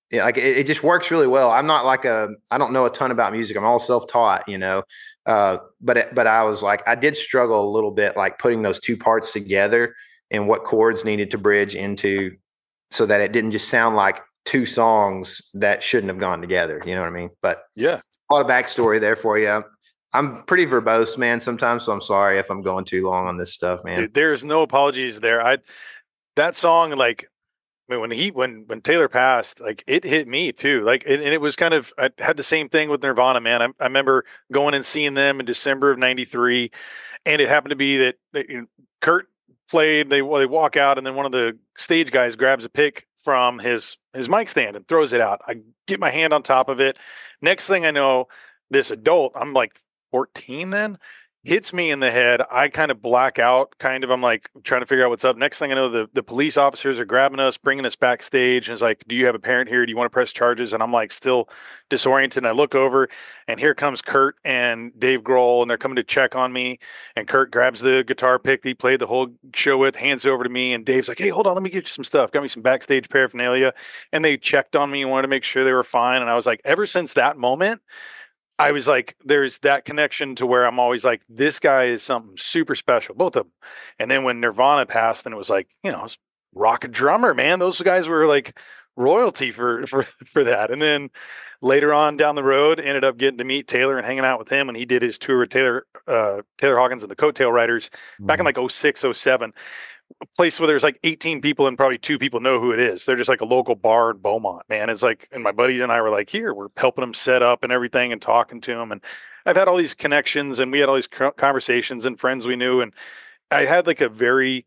yeah, like it, it just works really well. I'm not like a, I don't know a ton about music. I'm all self-taught, you know. Uh, but it, but I was like, I did struggle a little bit, like putting those two parts together and what chords needed to bridge into, so that it didn't just sound like two songs that shouldn't have gone together. You know what I mean? But Yeah. a lot of backstory there for you. I'm pretty verbose, man, sometimes, so I'm sorry if I'm going too long on this stuff, man. Dude, there's no apologies there. I that song, like, I mean, when he when when Taylor passed, like it hit me too. Like, and, and it was kind of, I had the same thing with Nirvana, man. I, I remember going and seeing them in December of ninety-three, and it happened to be that, that you know, Kurt played. They well, they walk out, and then one of the stage guys grabs a pick from his his mic stand and throws it out. I get my hand on top of it. Next thing I know, this adult, I'm like fourteen then, hits me in the head. I kind of black out, kind of. I'm like trying to figure out what's up. Next thing I know, the, the police officers are grabbing us, bringing us backstage. And it's like, do you have a parent here? Do you want to press charges? And I'm like still disoriented. And I look over, and here comes Kurt and Dave Grohl, and they're coming to check on me. And Kurt grabs the guitar pick that he played the whole show with, hands it over to me. And Dave's like, hey, hold on, let me get you some stuff. Got me some backstage paraphernalia. And they checked on me and wanted to make sure they were fine. And I was like, ever since that moment, I was like, there's that connection to where I'm always like, this guy is something super special, both of them. And then when Nirvana passed, then it was like, you know, rock drummer, man. Those guys were like royalty for for for that. And then later on down the road, ended up getting to meet Taylor and hanging out with him when he did his tour with Taylor uh, Taylor Hawkins and the Coattail Riders back in like oh six, oh seven. A place where there's like eighteen people and probably two people know who it is. They're just like a local bar in Beaumont, man. It's like, and my buddy and I were like, here, we're helping them set up and everything and talking to them. And I've had all these connections, and we had all these conversations and friends we knew. And I had like a very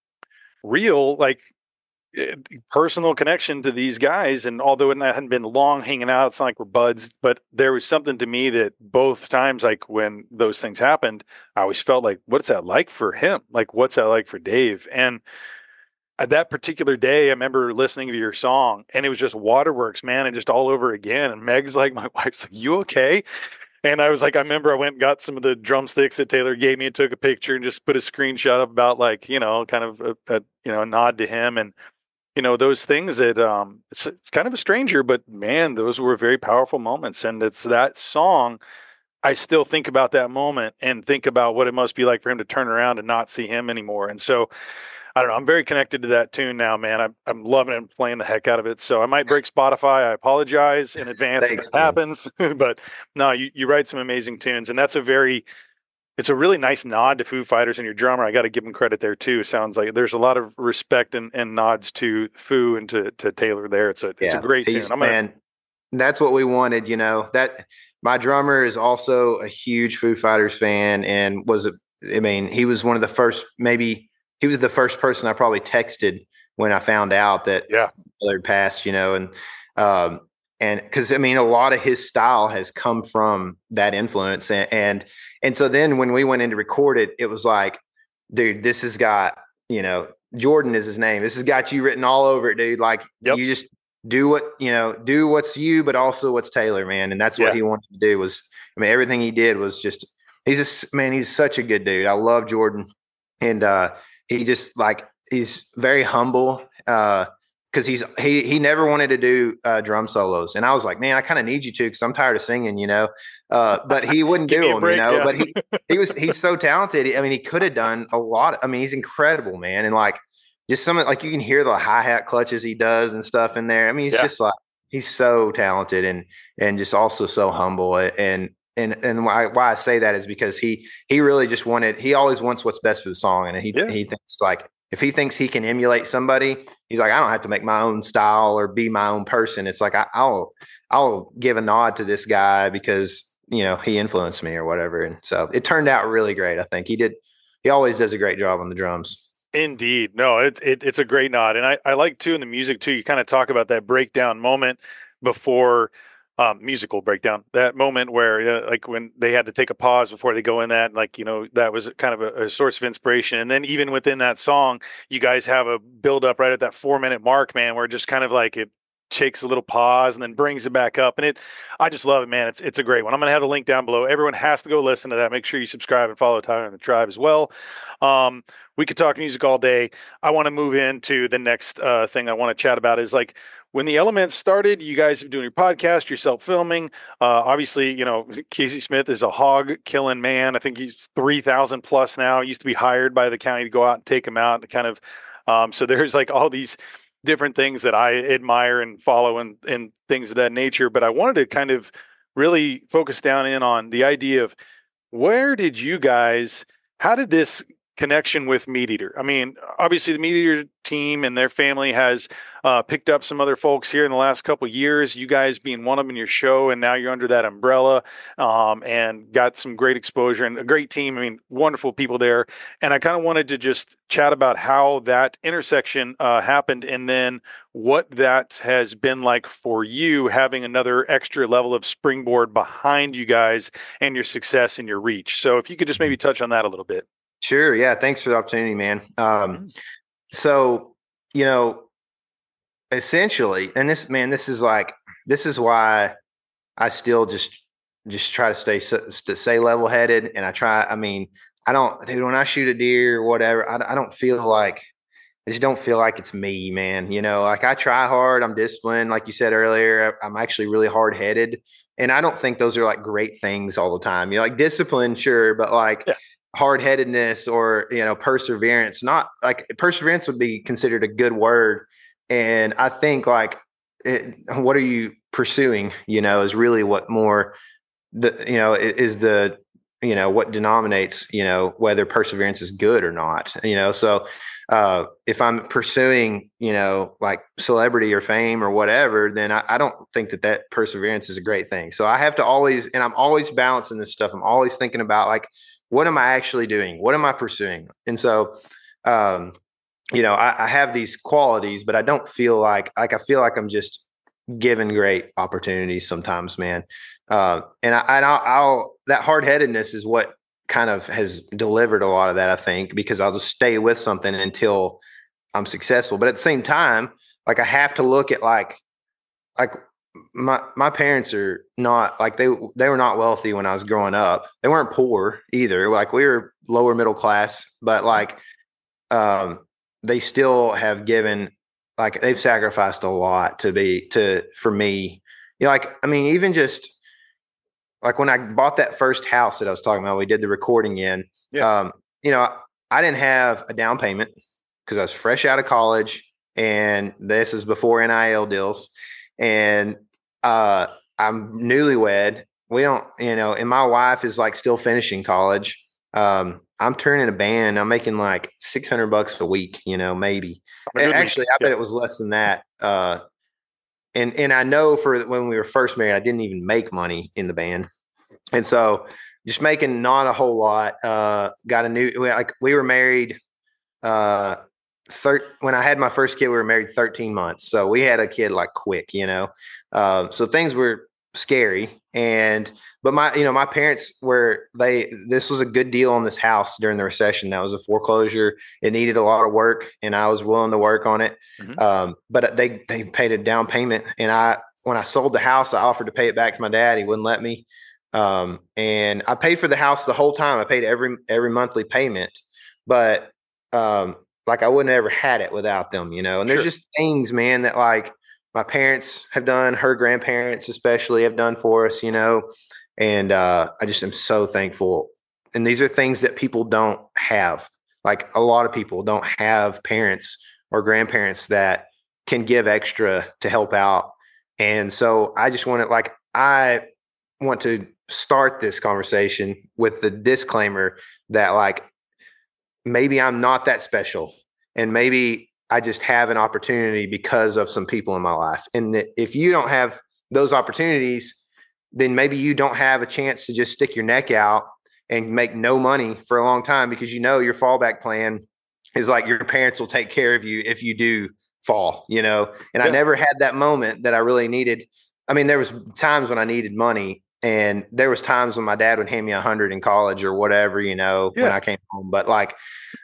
real, like, personal connection to these guys. And although it hadn't been long hanging out, it's not like we're buds, but there was something to me that both times, like when those things happened, I always felt like, what's that like for him? Like, what's that like for Dave? And at that particular day, I remember listening to your song, and it was just Waterworks, man, and just all over again. And Meg's like, my wife's like, you okay? And I was like, I remember I went and got some of the drumsticks that Taylor gave me and took a picture and just put a screenshot up about, like, you know, kind of a, a you know, a nod to him. And you know, those things that um it's it's kind of a stranger, but man, those were very powerful moments. And it's that song, I still think about that moment and think about what it must be like for him to turn around and not see him anymore. And so I don't know, I'm very connected to that tune now, man. I'm I'm loving it and playing the heck out of it. So I might break Spotify. I apologize in advance Thanks, if it happens. But no, you, you write some amazing tunes, and that's a very it's a really nice nod to Foo Fighters and your drummer. I got to give him credit there too. Sounds like there's a lot of respect and, and nods to Foo and to, to Taylor there. It's a it's yeah, a great tune. I'm gonna, man. That's what we wanted, you know. That my drummer is also a huge Foo Fighters fan, and was a, I mean, he was one of the first. Maybe he was the first person I probably texted when I found out that yeah, Taylor passed, you know, and um, and because I mean, a lot of his style has come from that influence, and and and so then when we went in to record it, it was like, dude, this has got, you know, Jordan is his name. This has got you written all over it, dude. Like, yep. you just do what, you know, do what's you, but also what's Taylor, man. And that's what yeah. he wanted to do. Was, I mean, everything he did was just, he's a, man, he's such a good dude. I love Jordan. And uh, he just like, he's very humble. Uh, Cause he's, he, he never wanted to do uh, drum solos. And I was like, man, I kind of need you to, cause I'm tired of singing, you know? Uh, but he wouldn't do them, break, you know, yeah. But he, he was, he's so talented. I mean, he could have done a lot. I mean, he's incredible, man. And like, just some, like, you can hear the hi-hat clutches he does and stuff in there. I mean, he's yeah. just like, he's so talented and, and just also so humble. And, and, and why, why I say that is because he, he really just wanted, he always wants what's best for the song. And he, yeah. he thinks like, if he thinks he can emulate somebody, he's like, I don't have to make my own style or be my own person. It's like, I, I'll, I'll give a nod to this guy because, you know, he influenced me or whatever. And so it turned out really great. I think he did. He always does a great job on the drums. Indeed. No, it, it, it's a great nod. And I, I like too, in the music too, you kind of talk about that breakdown moment before um, musical breakdown, that moment where uh, like when they had to take a pause before they go in that, like, you know, that was kind of a, a source of inspiration. And then even within that song, you guys have a build up right at that four minute mark, man, where it just kind of like it takes a little pause and then brings it back up. And it, I just love it, man. It's, it's a great one. I'm going to have the link down below. Everyone has to go listen to that. Make sure you subscribe and follow Tyler and the Tribe as well. Um, we could talk music all day. I want to move into the next uh, thing I want to chat about is like, when the Elements started, you guys have doing your podcast, you're self-filming. Uh, obviously, you know, Casey Smith is a hog killing man. I think he's three thousand plus now. He used to be hired by the county to go out and take him out and kind of, um, so there's like all these different things that I admire and follow and, and things of that nature. But I wanted to kind of really focus down in on the idea of where did you guys, how did this connection with Meat Eater? I mean, obviously the Meat Eater team and their family has uh, picked up some other folks here in the last couple of years, you guys being one of them in your show, and now you're under that umbrella um, and got some great exposure and a great team. I mean, wonderful people there. And I kind of wanted to just chat about how that intersection uh, happened and then what that has been like for you, having another extra level of springboard behind you guys and your success and your reach. So if you could just maybe touch on that a little bit. Sure. Yeah. Thanks for the opportunity, man. Um, so, you know, essentially, and this, man, this is like, this is why I still just, just try to stay, to stay level headed. And I try, I mean, I don't, dude, when I shoot a deer or whatever, I, I don't feel like, I just don't feel like it's me, man. You know, like I try hard, I'm disciplined. Like you said earlier, I'm actually really hard headed. And I don't think those are like great things all the time. You know, like discipline, sure, but like, yeah. hard-headedness or, you know, perseverance, not like perseverance would be considered a good word. And I think like, it, what are you pursuing, you know, is really what more the, you know, is the, you know, what denominates, you know, whether perseverance is good or not, you know? So uh, if I'm pursuing, you know, like celebrity or fame or whatever, then I, I don't think that that perseverance is a great thing. So I have to always, and I'm always balancing this stuff. I'm always thinking about like, what am I actually doing? What am I pursuing? And so, um, you know, I, I have these qualities, but I don't feel like, like, I feel like I'm just given great opportunities sometimes, man. Uh, and I, and I'll, I'll, that hard headedness is what kind of has delivered a lot of that, I think, because I'll just stay with something until I'm successful. But at the same time, like I have to look at like, like, my my parents are not like they they were not wealthy when I was growing up. They weren't poor either. Like we were lower middle class, but like um they still have given, like they've sacrificed a lot to be to for me. You know, like I mean, even just like when I bought that first house that I was talking about, we did the recording in. Yeah. Um, you know, I didn't have a down payment because I was fresh out of college, and this is before N I L deals. And uh, I'm newlywed. We don't, you know, and my wife is like still finishing college. Um, I'm turning a band. I'm making like six hundred bucks a week, you know, maybe. Actually, I bet yeah. it was less than that. Uh, and, and I know for when we were first married, I didn't even make money in the band. And so just making not a whole lot, uh, got a new, like we were married, uh, Thir- when I had my first kid, we were married thirteen months. So we had a kid like quick, you know? Uh, so things were scary. And, but my, you know, my parents were, they, this was a good deal on this house during the recession. That was a foreclosure. It needed a lot of work and I was willing to work on it. Mm-hmm. Um, but they, they paid a down payment. And I, when I sold the house, I offered to pay it back to my dad. He wouldn't let me. Um, and I paid for the house the whole time. I paid every, every monthly payment, but, um, like I wouldn't have ever had it without them, you know? And there's sure. just things, man, that like my parents have done, her grandparents especially have done for us, you know? And uh, I just am so thankful. And these are things that people don't have. Like a lot of people don't have parents or grandparents that can give extra to help out. And so I just want to, like, I want to start this conversation with the disclaimer that like, maybe I'm not that special and maybe I just have an opportunity because of some people in my life. And if you don't have those opportunities, then maybe you don't have a chance to just stick your neck out and make no money for a long time because you know your fallback plan is like your parents will take care of you if you do fall, you know? And yeah. I never had that moment that I really needed. I mean, there was times when I needed money. And there was times when my dad would hand me a hundred in college or whatever, you know, yeah. when I came home. But like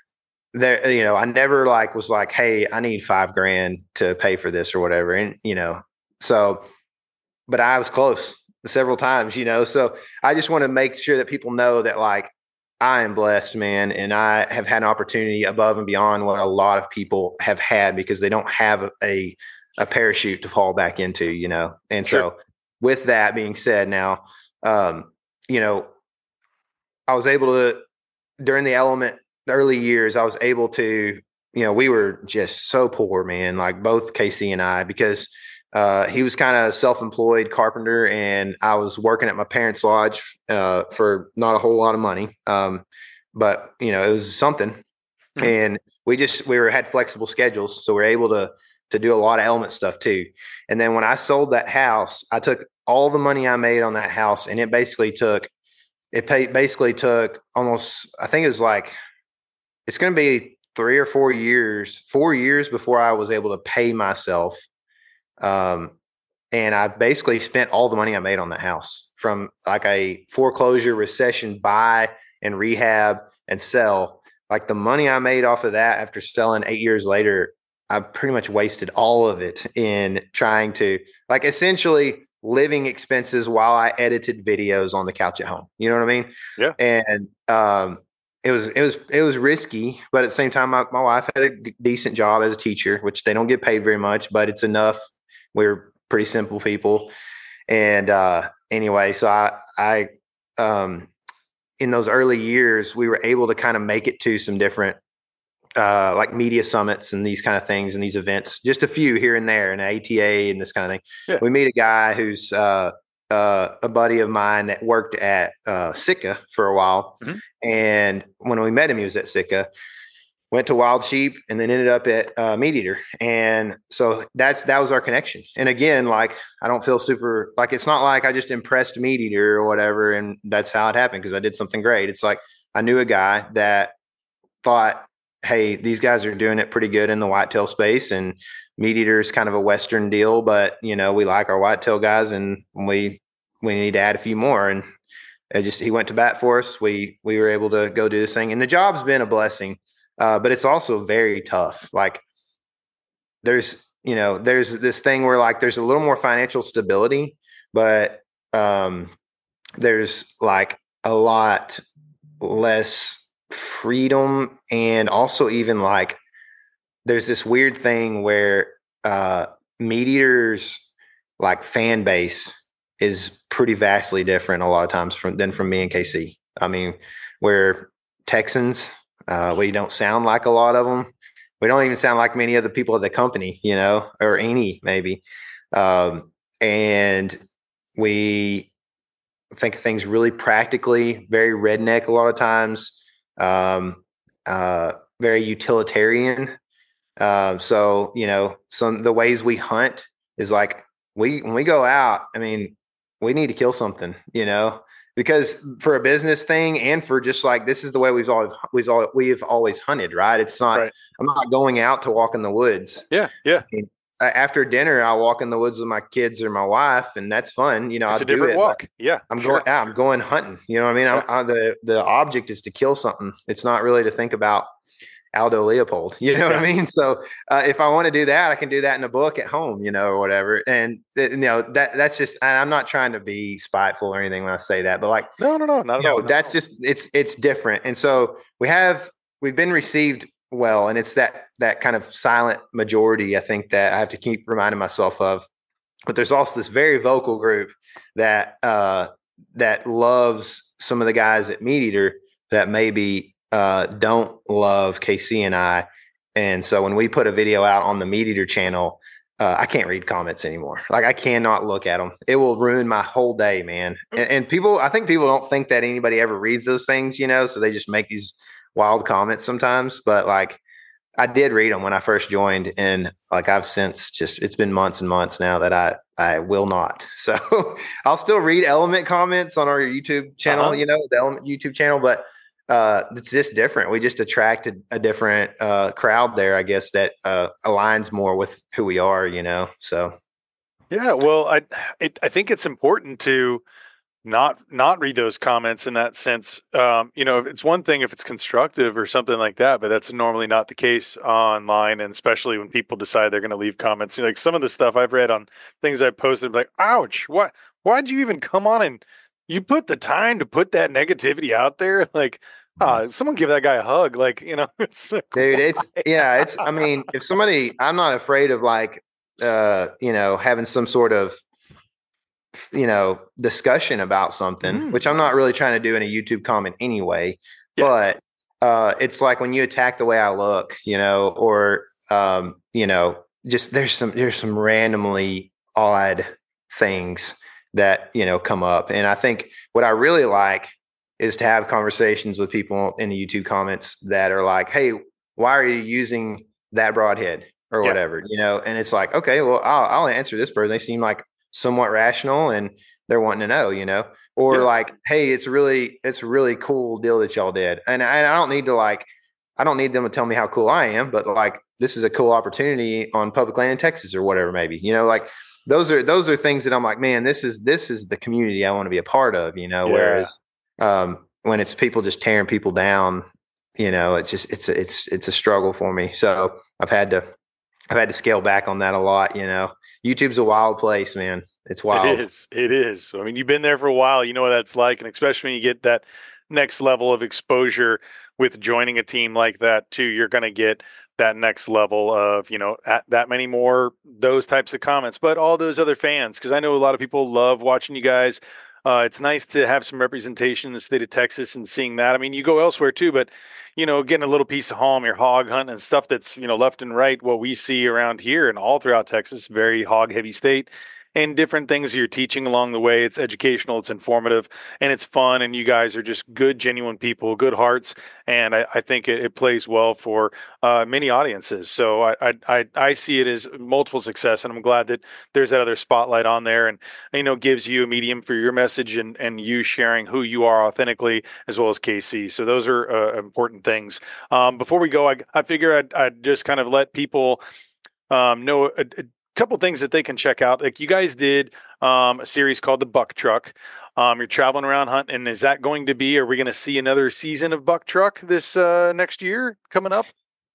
there, you know, I never like was like, hey, I need five grand to pay for this or whatever. And, you know, so, but I was close several times, you know, so I just want to make sure that people know that like I am blessed, man. And I have had an opportunity above and beyond what a lot of people have had because they don't have a, a parachute to fall back into, you know? And Sure. so with that being said now, um, you know, I was able to, during the element the early years, I was able to, you know, we were just so poor, man, like both Casey and I, because uh, he was kind of self-employed carpenter and I was working at my parents' lodge uh, for not a whole lot of money. Um, but, you know, it was something. Mm-hmm. And we just, we were, had flexible schedules. So we we're able to, to do a lot of element stuff too. And then when I sold that house, I took all the money I made on that house and it basically took, it paid, basically took almost, I think it was like, it's going to be three or four years, four years before I was able to pay myself. Um, and I basically spent all the money I made on that house from like a foreclosure, recession, buy and rehab and sell. Like the money I made off of that after selling eight years later, I pretty much wasted all of it in trying to like essentially living expenses while I edited videos on the couch at home. You know what I mean? Yeah. And, um, it was, it was, it was risky, but at the same time, my, my wife had a decent job as a teacher, which they don't get paid very much, but it's enough. We're pretty simple people. And, uh, anyway, so I, I, um, in those early years, we were able to kind of make it to some different, uh, like media summits and these kind of things and these events, just a few here and there and A T A and this kind of thing. Yeah. We meet a guy who's, uh, uh, a buddy of mine that worked at, uh, Sitka for a while. Mm-hmm. And when we met him, he was at Sitka, went to Wild Sheep and then ended up at, uh, Meat Eater. And so that's, that was our connection. And again, like, I don't feel super, like, it's not like I just impressed Meat Eater or whatever. And that's how it happened. Cause I did something great. It's like, I knew a guy that thought, hey, these guys are doing it pretty good in the whitetail space, and Meat Eater is kind of a Western deal, but you know, we like our whitetail guys and we, we need to add a few more. And it just, he went to bat for us. We, we were able to go do this thing, and the job's been a blessing. Uh, but it's also very tough. Like there's, you know, there's this thing where like, there's a little more financial stability, but um, there's like a lot less freedom. And also even like, there's this weird thing where uh, Meat Eater's like fan base is pretty vastly different a lot of times from than from me and K C. I mean, we're Texans. Uh, we don't sound like a lot of them. We don't even sound like many of the people at the company, you know, or any maybe. Um, and we think of things really practically, very redneck a lot of times, um, uh, very utilitarian. Uh, so, you know, some the ways we hunt is like we when we go out, I mean, we need to kill something, you know. Because for a business thing and for just like, this is the way we've always, we've always, we've always hunted, right? It's not, right. I'm not going out to walk in the woods. Yeah. Yeah. I mean, after dinner, I'll walk in the woods with my kids or my wife, and that's fun. You know, it's I'll a different do it, walk. Yeah. I'm sure. going, yeah, I'm going hunting. You know what I mean? Yeah. I, I, the, the object is to kill something. It's not really to think about Aldo Leopold, you know yeah. what I mean? So uh, if I want to do that, I can do that in a book at home, you know, or whatever. And you know, that that's just, I'm not trying to be spiteful or anything when I say that, but like, no, no, no, not at all. No, that's just, it's, it's different. And so we have, we've been received well, and it's that, that kind of silent majority, I think, that I have to keep reminding myself of. But there's also this very vocal group that, uh, that loves some of the guys at Meat Eater that maybe uh, don't love K C and I. And so when we put a video out on the Meat Eater channel, uh, I can't read comments anymore. Like I cannot look at them. It will ruin my whole day, man. And, and people, I think people don't think that anybody ever reads those things, you know, so they just make these wild comments sometimes. But like I did read them when I first joined, and like I've since just, it's been months and months now that I, I will not. So I'll still read element comments on our YouTube channel, uh-huh. you know, the element YouTube channel, but uh, it's just different. We just attracted a different uh, crowd there, I guess, that uh, aligns more with who we are, you know? So. Yeah. Well, I, it, I think it's important to not, not read those comments in that sense. Um, you know, it's one thing if it's constructive or something like that, but that's normally not the case online. And especially when people decide they're going to leave comments, you know, like some of the stuff I've read on things I posted, like, ouch, what, why'd you even come on and you put the time to put that negativity out there? Like, uh, someone give that guy a hug. Like, you know, it's like, dude, it's, yeah, it's, I mean, if somebody, I'm not afraid of like uh, you know, having some sort of, you know, discussion about something, mm. which I'm not really trying to do in a YouTube comment anyway. Yeah. But uh, it's like when you attack the way I look, you know, or um, you know, just there's some there's some randomly odd things that, you know, come up. And I think what I really like is to have conversations with people in the YouTube comments that are like, hey, why are you using that broadhead or yeah. whatever, you know? And it's like, okay, well, I'll, I'll answer this person. They seem like somewhat rational and they're wanting to know, you know, or yeah. like, hey, it's really, it's a really cool deal that y'all did. And I, and I don't need to like, I don't need them to tell me how cool I am, but like, this is a cool opportunity on public land in Texas or whatever, maybe, you know, like those are, those are things that I'm like, man, this is, this is the community I want to be a part of, you know, yeah. whereas um, when it's people just tearing people down, you know, it's just, it's, a, it's, it's a struggle for me. So I've had to, I've had to scale back on that a lot, you know. YouTube's a wild place, man. It's wild. It is. It is. I mean, you've been there for a while. You know what that's like. And especially when you get that next level of exposure with joining a team like that too, you're going to get that next level of, you know, at that many more, those types of comments, but all those other fans. Cause I know a lot of people love watching you guys. Uh, it's nice to have some representation in the state of Texas and seeing that. I mean, you go elsewhere too, but you know, getting a little piece of home, your hog hunting and stuff that's, you know, left and right, what we see around here and all throughout Texas, very hog heavy state, and different things you're teaching along the way. It's educational, it's informative, and it's fun. And you guys are just good, genuine people, good hearts. And I, I think it, it plays well for uh, many audiences. So I, I I see it as multiple success, and I'm glad that there's that other spotlight on there, and you know, gives you a medium for your message and and you sharing who you are authentically, as well as K C. So those are uh, important things. Um, before we go, I I figure I'd, I'd just kind of let people um, know a, a couple things that they can check out. Like you guys did um, a series called The Buck Truck. Um, you're traveling around hunting, and is that going to be, are we going to see another season of Buck Truck this uh, next year coming up?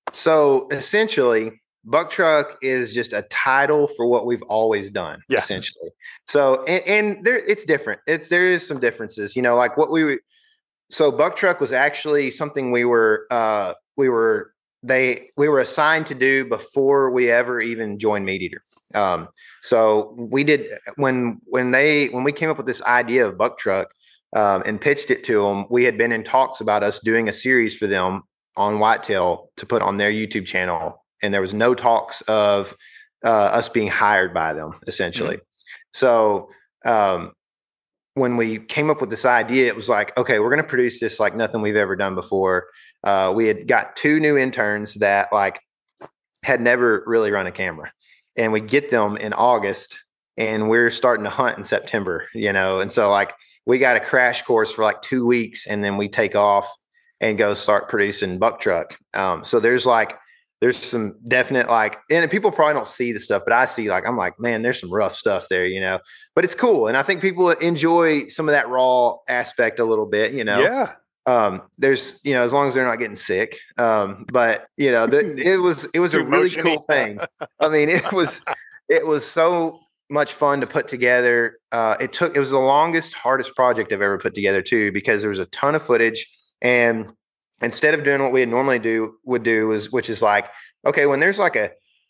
So essentially, Buck Truck is just a title for what we've always done, yeah. essentially. So, and, and there, it's different. It's, there is some differences, you know, like what we, so Buck Truck was actually something we were, uh, we were, they, we were assigned to do before we ever even joined Meat Eater. Um, so we did, when, when they, when we came up with this idea of Buck Truck, um, and pitched it to them, we had been in talks about us doing a series for them on whitetail to put on their YouTube channel. And there was no talks of, uh, us being hired by them, essentially. Mm-hmm. So, um, when we came up with this idea, it was like, okay, we're going to produce this like nothing we've ever done before. Uh, we had got two new interns that like had never really run a camera, and we get them in August and we're starting to hunt in September, you know? And so like, we got a crash course for like two weeks and then we take off and go start producing Buck Truck. Um, so there's like, there's some definite like, and people probably don't see the stuff, but I see like, I'm like, man, there's some rough stuff there, you know, but it's cool. And I think people enjoy some of that raw aspect a little bit, you know? Yeah. Um, there's, you know, as long as they're not getting sick. Um, but you know, the, it was, it was a really cool thing. I mean, it was, it was so much fun to put together. Uh, it took, it was the longest, hardest project I've ever put together too, because there was a ton of footage. And instead of doing what we would normally do, would do is, which is like, okay, when there's like a,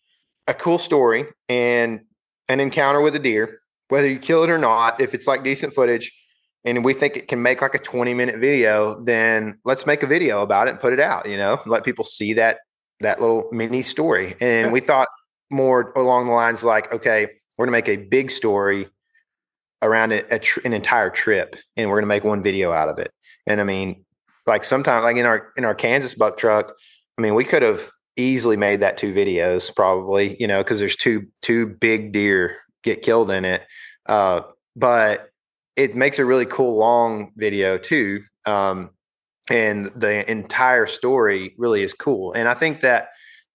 a cool story and an encounter with a deer, whether you kill it or not, if it's like decent footage and we think it can make like a twenty minute video, then let's make a video about it and put it out, you know, let people see that, that little mini story. And we thought more along the lines like, okay, we're going to make a big story around a, a tr- an entire trip, and we're going to make one video out of it. And I mean, like sometimes like in our, in our Kansas Buck Truck, I mean, we could have easily made that two videos probably, you know, cause there's two, two big deer get killed in it. Uh, but it makes a really cool long video too. Um, and the entire story really is cool. And I think that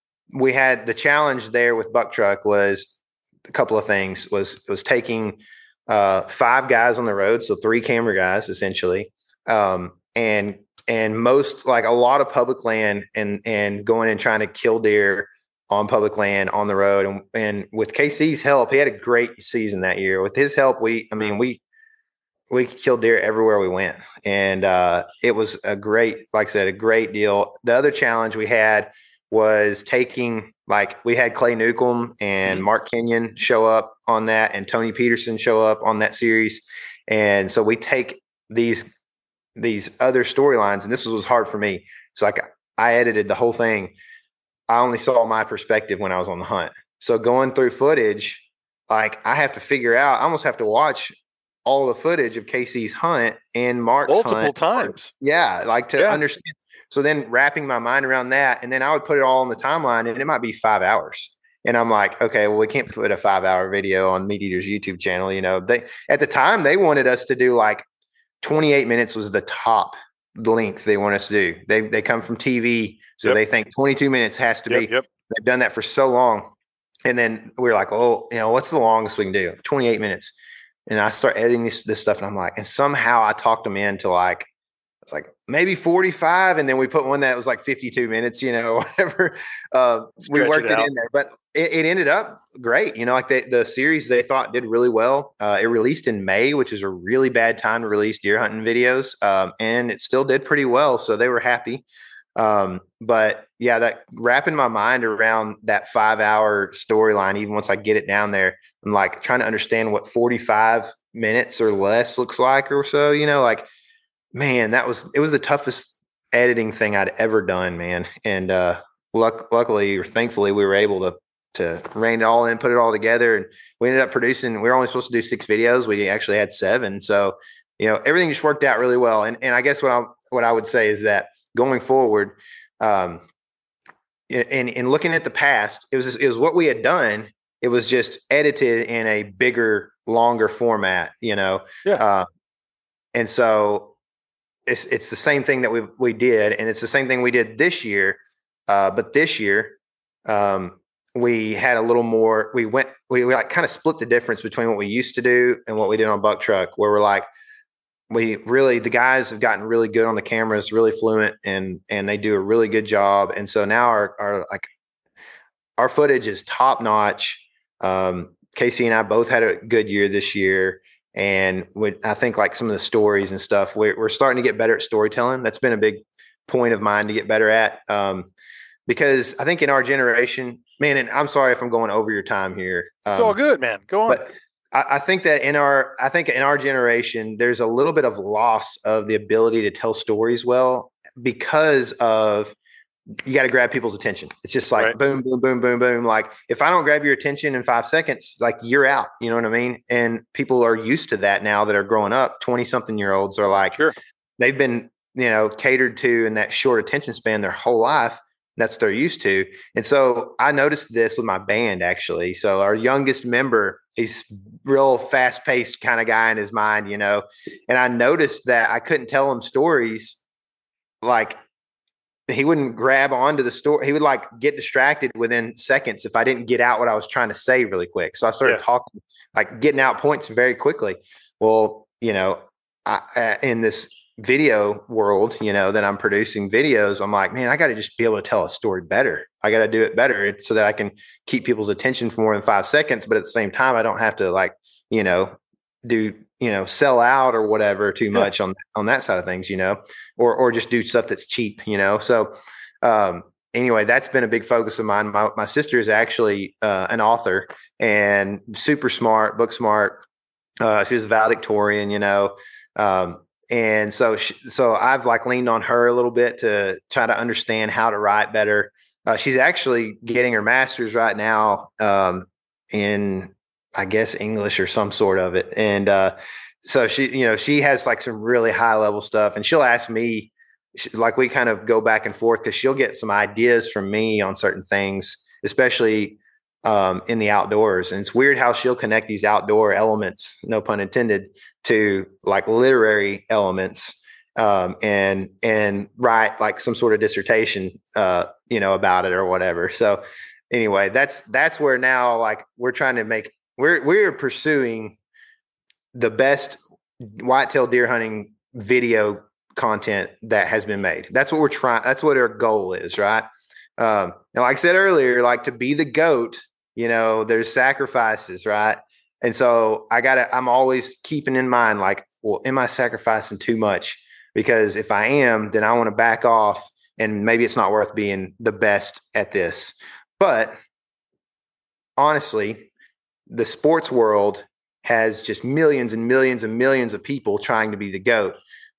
we had the challenge there with Buck Truck was a couple of things. Was, was taking uh, five guys on the road. So three camera guys essentially. Um, and, and most, like a lot of public land, and, and going and trying to kill deer on public land on the road. And, and with K C's help, he had a great season that year. With his help, we, I mean, we, we killed deer everywhere we went. And uh, it was a great, like I said, a great deal. The other challenge we had was taking, like, we had Clay Newcomb and Mhm. Mark Kenyon show up on that, and Tony Peterson show up on that series. And so we take these these other storylines, and this was, was hard for me. It's like I edited the whole thing. I only saw my perspective when I was on the hunt. So going through footage, like I have to figure out, I almost have to watch all the footage of K C's hunt and Mark's Multiple hunt. times. Yeah, like to Yeah. understand. So then wrapping my mind around that, and then I would put it all on the timeline, and it might be five hours. And I'm like, okay, well, we can't put a five hour video on Meat Eater's YouTube channel. You know, they at the time they wanted us to do like twenty-eight minutes was the top length they want us to do. They they come from T V, so Yep. they think twenty-two minutes has to Yep, be. yep. They've done that for so long. And then we are like, oh, you know, what's the longest we can do? twenty-eight minutes. And I start editing this this stuff, and I'm like, and somehow I talked them into like, it's like maybe forty-five, and then we put one that was like fifty-two minutes, you know, whatever. Uh, we Stretch worked it it, out. in there, but it, it ended up great. You know, like they, the series they thought did really well. Uh, it released in May, which is a really bad time to release deer hunting videos, um, and it still did pretty well. So they were happy. Um, but yeah, that wrapping my mind around that five hour storyline, even once I get it down there, I'm like trying to understand what forty-five minutes or less looks like or so, you know, like, man, that was, it was the toughest editing thing I'd ever done, man. And, uh, luck, luckily or thankfully we were able to, to rein it all in, put it all together. And we ended up producing, we were only supposed to do six videos. We actually had seven. So, you know, everything just worked out really well. And, and I guess what I, what I would say is that going forward, um, in, in looking at the past, it was, it was what we had done. It was just edited in a bigger, longer format, you know? Yeah. Uh, and so it's, it's the same thing that we, we did. And it's the same thing we did this year. Uh, but this year, um, we had a little more, we went, we, we like kind of split the difference between what we used to do and what we did on Buck Truck, where we're like, we really, the guys have gotten really good on the cameras, really fluent, and and they do a really good job. And so now our our like our footage is top notch. Um, K C and I both had a good year this year, and we, I think like some of the stories and stuff, we're we're starting to get better at storytelling. That's been a big point of mine to get better at, um, because I think in our generation, man, and I'm sorry if I'm going over your time here. Um, It's all good, man. Go on. But I, I think that in our, I think in our generation, there's a little bit of loss of the ability to tell stories well because of, you got to grab people's attention. It's just like Right. boom, boom, boom, boom, boom. Like if I don't grab your attention in five seconds, like you're out. You know what I mean? And people are used to that now that are growing up. twenty something year olds are like, Sure. they've been, you know, catered to in that short attention span their whole life. That's what they're used to. And so I noticed this with my band, actually. So our youngest member, he's real fast paced kind of guy in his mind, you know, and I noticed that I couldn't tell him stories. Like he wouldn't grab onto the story. He would like get distracted within seconds if I didn't get out what I was trying to say really quick. So I started Yeah. talking, like getting out points very quickly. Well, you know, I, uh, in this video world, you know, that I'm producing videos, I'm like, man, I got to just be able to tell a story better. I got to do it better so that I can keep people's attention for more than five seconds. But at the same time, I don't have to like, you know, do, you know, sell out or whatever too much yeah. on, on that side of things, you know, or, or just do stuff that's cheap, you know? So, um, anyway, that's been a big focus of mine. My, my sister is actually, uh, an author and super smart, book smart. Uh, she was a valedictorian, you know, um, and so, she, so I've like leaned on her a little bit to try to understand how to write better. Uh, she's actually getting her master's right now, um, in, I guess, English or some sort of it. And, uh, so she, you know, she has like some really high level stuff, and she'll ask me, she, like we kind of go back and forth because she'll get some ideas from me on certain things, especially, um, in the outdoors. And it's weird how she'll connect these outdoor elements, no pun intended, to like literary elements, um, and, and write like some sort of dissertation, uh, you know, about it or whatever. So anyway, that's, that's where now, like we're trying to make, we're, we're pursuing the best whitetail deer hunting video content that has been made. That's what we're trying. That's what our goal is. Right. Um, and like I said earlier, like to be the GOAT, you know, there's sacrifices, right? And so I gotta, I'm always keeping in mind, like, well, am I sacrificing too much? Because if I am, then I want to back off and maybe it's not worth being the best at this. But honestly, the sports world has just millions and millions and millions of people trying to be the GOAT.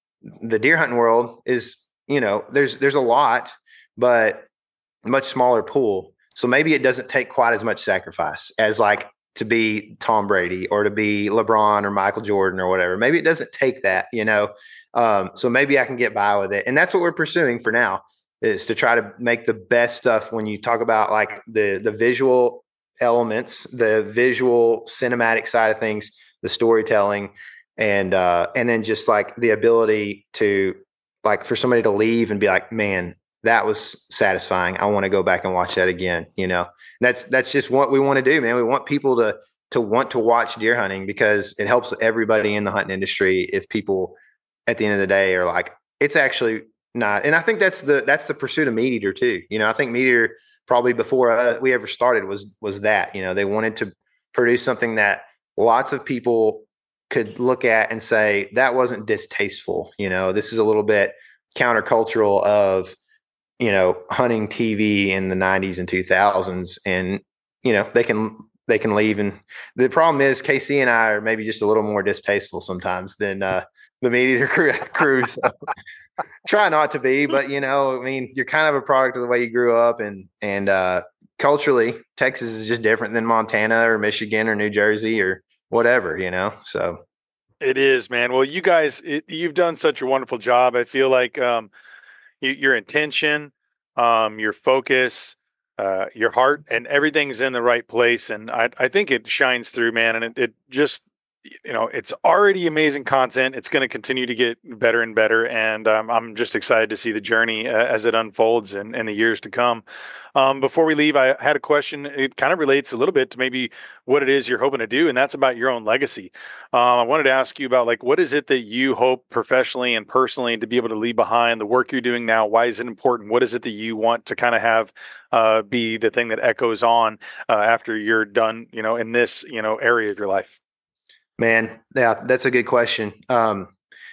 The deer hunting world is, you know, there's there's a lot, but a much smaller pool. So maybe it doesn't take quite as much sacrifice as like to be Tom Brady or to be LeBron or Michael Jordan or whatever. Maybe it doesn't take that, you know. Um, so maybe I can get by with it. And that's what we're pursuing for now, is to try to make the best stuff. When you talk about like the the visual elements, the visual cinematic side of things, the storytelling, and uh, and then just like the ability to like for somebody to leave and be like, man, that was satisfying. I want to go back and watch that again. You know, that's that's just what we want to do, man. We want people to to want to watch deer hunting because it helps everybody in the hunting industry. If people at the end of the day are like, it's actually not. And I think that's the that's the pursuit of Meat Eater too. You know, I think Meat Eater probably before uh, we ever started was was that, you know, they wanted to produce something that lots of people could look at and say that wasn't distasteful. You know, this is a little bit countercultural of, you know, hunting T V in the nineties and two thousands, and, you know, they can, they can leave. And the problem is K C and I are maybe just a little more distasteful sometimes than uh, the Meat Eater crew. crew so. Try not to be, but, you know, I mean, you're kind of a product of the way you grew up, and, and uh, culturally Texas is just different than Montana or Michigan or New Jersey or whatever, you know? So it is, man. Well, you guys, it, you've done such a wonderful job. I feel like, um, you, your intention, um, your focus, uh, your heart, and everything's in the right place. And I, I think it shines through, man. And it, it just, you know, it's already amazing content. It's going to continue to get better and better. And um, I'm just excited to see the journey uh, as it unfolds in, in the years to come. Um, before we leave, I had a question. It kind of relates a little bit to maybe what it is you're hoping to do, and that's about your own legacy. Um, I wanted to ask you about, like, what is it that you hope professionally and personally to be able to leave behind, the work you're doing now? Why is it important? What is it that you want to kind of have uh, be the thing that echoes on uh, after you're done, you know, in this, you know, area of your life? Man, yeah, that's a good question. Um,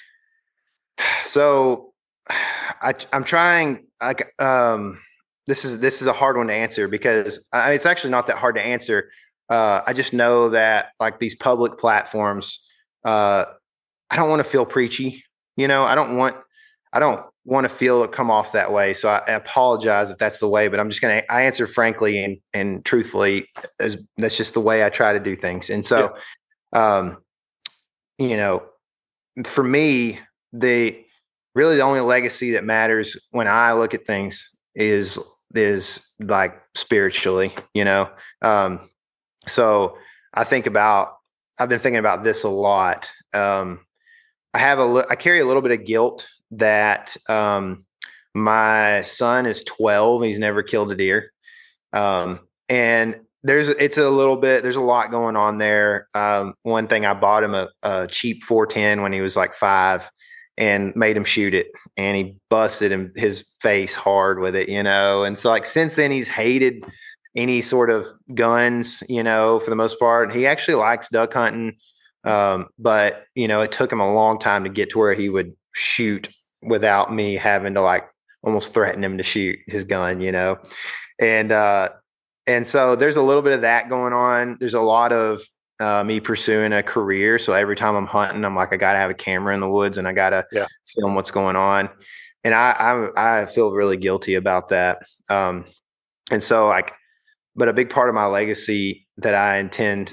so I, I'm trying, like, um, this is, this is a hard one to answer because I, it's actually not that hard to answer. Uh, I just know that like these public platforms, uh, I don't want to feel preachy, you know, I don't want, I don't want to feel it come off that way. So I, I apologize if that's the way, but I'm just going to, I answer frankly and, and truthfully, as that's just the way I try to do things. And so, yeah. Um, you know, for me, the really the only legacy that matters when I look at things is, is like spiritually, you know? Um, so I think about, I've been thinking about this a lot. Um, I have a, I carry a little bit of guilt that, um, my son is twelve. He's never killed a deer. Um, and There's it's a little bit, there's a lot going on there. Um, one thing, I bought him a, a cheap four ten when he was like five and made him shoot it, and he busted him, his face hard with it, you know? And so like, since then he's hated any sort of guns, you know, for the most part. He actually likes duck hunting. Um, but you know, it took him a long time to get to where he would shoot without me having to like almost threaten him to shoot his gun, you know? And, uh, And so there's a little bit of that going on. There's a lot of uh, me pursuing a career. So every time I'm hunting, I'm like, I got to have a camera in the woods and I got to yeah. film what's going on. And I, I, I feel really guilty about that. Um, and so like, but a big part of my legacy that I intend,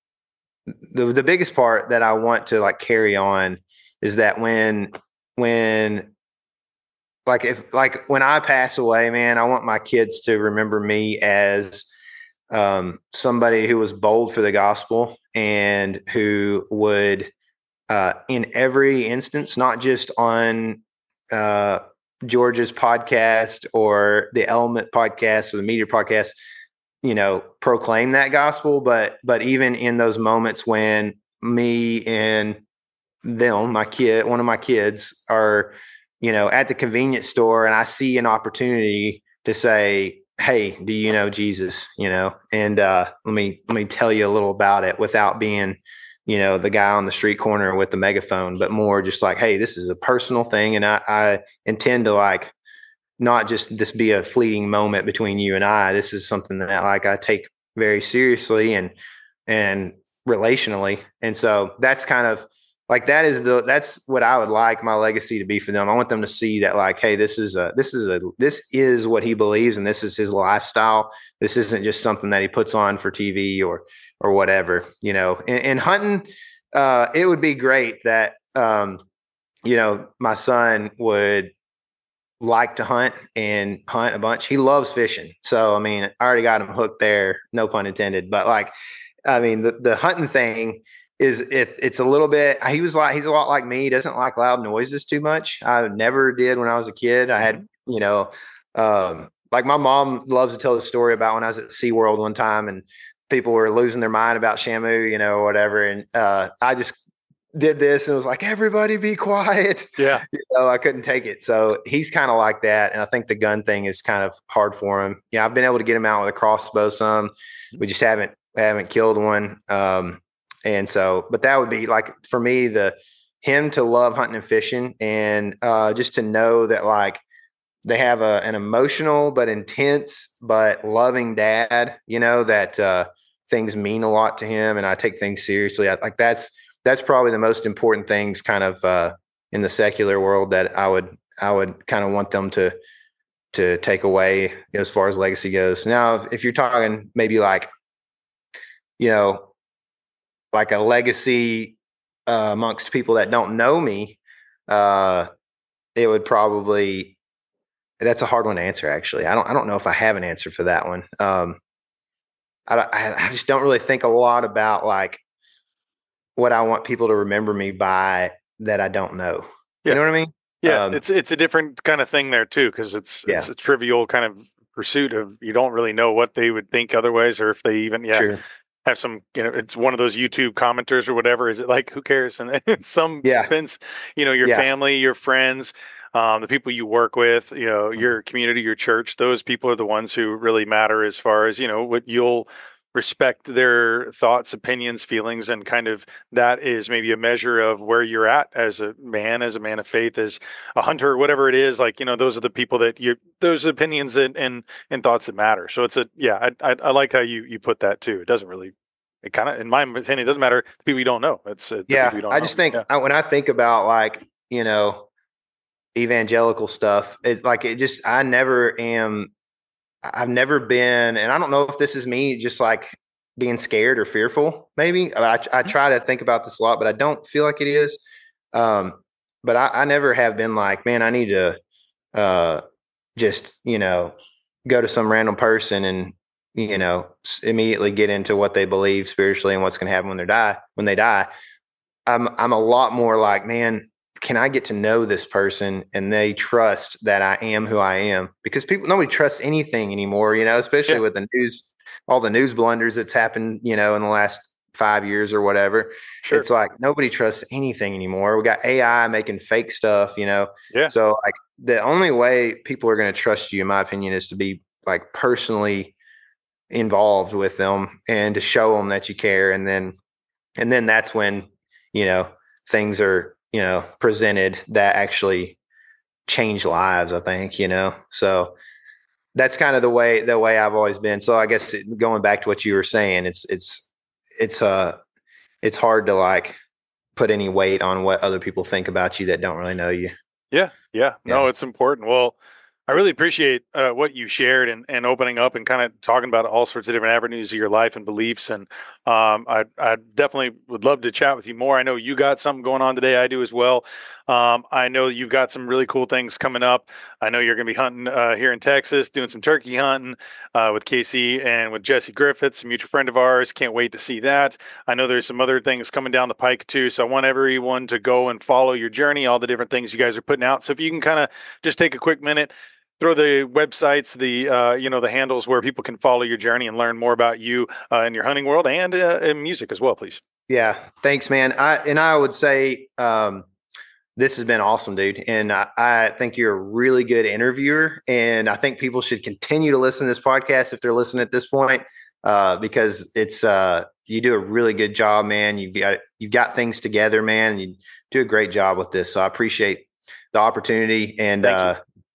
the, the biggest part that I want to like carry on is that when, when, Like if, like when I pass away, man, I want my kids to remember me as um, somebody who was bold for the gospel and who would, uh, in every instance, not just on uh, George's podcast or the Element podcast or the Meat Eater podcast, you know, proclaim that gospel, but but even in those moments when me and them, my kid, one of my kids, are, you know, at the convenience store and I see an opportunity to say, hey, do you know Jesus? You know, and uh, let me, let me tell you a little about it without being, you know, the guy on the street corner with the megaphone, but more just like, hey, this is a personal thing. And I, I intend to like not just this be a fleeting moment between you and I. This is something that like I take very seriously and and relationally. And so that's kind of like that is the that's what I would like my legacy to be for them. I want them to see that like, hey, this is a this is a this is what he believes and this is his lifestyle. This isn't just something that he puts on for T V or or whatever, you know. And, and hunting, uh, it would be great that um, you know, my son would like to hunt and hunt a bunch. He loves fishing. So I mean, I already got him hooked there, no pun intended. But like, I mean, the, the hunting thing is if it's a little bit, he was like, he's a lot like me. He doesn't like loud noises too much. I never did when I was a kid. I had, you know, um, like my mom loves to tell the story about when I was at SeaWorld one time and people were losing their mind about Shamu, you know, or whatever. And uh, I just did this and was like, everybody be quiet. Yeah. You know, I couldn't take it. So he's kind of like that. And I think the gun thing is kind of hard for him. Yeah. I've been able to get him out with a crossbow some. We just haven't, haven't killed one. Um, and so, but that would be like, for me, the, him to love hunting and fishing and uh, just to know that like they have a, an emotional, but intense, but loving dad, you know, that uh, things mean a lot to him. And I take things seriously. I, like that's, that's probably the most important things kind of uh, in the secular world that I would, I would kind of want them to, to take away, you know, as far as legacy goes. Now, if, if you're talking maybe like, you know, like a legacy uh, amongst people that don't know me, uh, it would probably, that's a hard one to answer. Actually, I don't, I don't know if I have an answer for that one. Um, I, I, I just don't really think a lot about like what I want people to remember me by that I don't know. Yeah. You know what I mean? Yeah, Um, it's it's a different kind of thing there too, because it's Yeah. it's a trivial kind of pursuit of you don't really know what they would think otherwise, or if they even yeah True. have some, you know, it's one of those YouTube commenters or whatever. Is it like who cares? And then some Yeah. spins, you know, your Yeah. family, your friends, um, the people you work with, you know, your community, your church. Those people are the ones who really matter as far as you know what you'll respect their thoughts, opinions, feelings, and kind of that is maybe a measure of where you're at as a man, as a man of faith, as a hunter, whatever it is. Like, you know, those are the people that you, those opinions and and, and thoughts that matter. So it's a, yeah, I, I, I like how you, you put that too. It doesn't really, it kind of, in my opinion, it doesn't matter the people you don't know. It's uh, the people Yeah. you don't I know. just think Yeah. I, when I think about like, you know, evangelical stuff, it like, it just, I never am, I've never been, and I don't know if this is me just like being scared or fearful, maybe. I, I try to think about this a lot, but I don't feel like it is. Um, but I, I never have been like, man, I need to uh, just, you know, go to some random person and, you know, immediately get into what they believe spiritually and what's going to happen when they die, when they die. I'm, I'm a lot more like, man, can I get to know this person and they trust that I am who I am? Because people, nobody trusts anything anymore, you know, especially Yeah. with the news, all the news blunders that's happened, you know, in the last five years or whatever. Sure. It's like nobody trusts anything anymore. We got A I making fake stuff, you know. Yeah. So like the only way people are going to trust you, in my opinion, is to be like personally involved with them and to show them that you care. And then, and then that's when, you know, things are, you know, presented that actually change lives, I think, you know. So that's kind of the way the way I've always been. So I guess it, going back to what you were saying, it's it's it's uh it's hard to like put any weight on what other people think about you that don't really know you. Yeah, yeah. No, Yeah. it's important. Well, I really appreciate uh, what you shared and, and opening up and kind of talking about all sorts of different avenues of your life and beliefs. And um, I, I definitely would love to chat with you more. I know you got something going on today. I do as well. Um, I know you've got some really cool things coming up. I know you're going to be hunting uh, here in Texas, doing some turkey hunting uh, with Casey and with Jesse Griffiths, a mutual friend of ours. Can't wait to see that. I know there's some other things coming down the pike too. So I want everyone to go and follow your journey, all the different things you guys are putting out. So if you can kind of just take a quick minute, throw the websites, the uh, you know, the handles where people can follow your journey and learn more about you uh, in your hunting world and uh, in music as well, please. Yeah. Thanks, man. I and I would say um, this has been awesome, dude. And I, I think you're a really good interviewer. And I think people should continue to listen to this podcast if they're listening at this point, uh, because it's uh, you do a really good job, man. You've got you've got things together, man. You do a great job with this. So I appreciate the opportunity and. Thank you. Uh,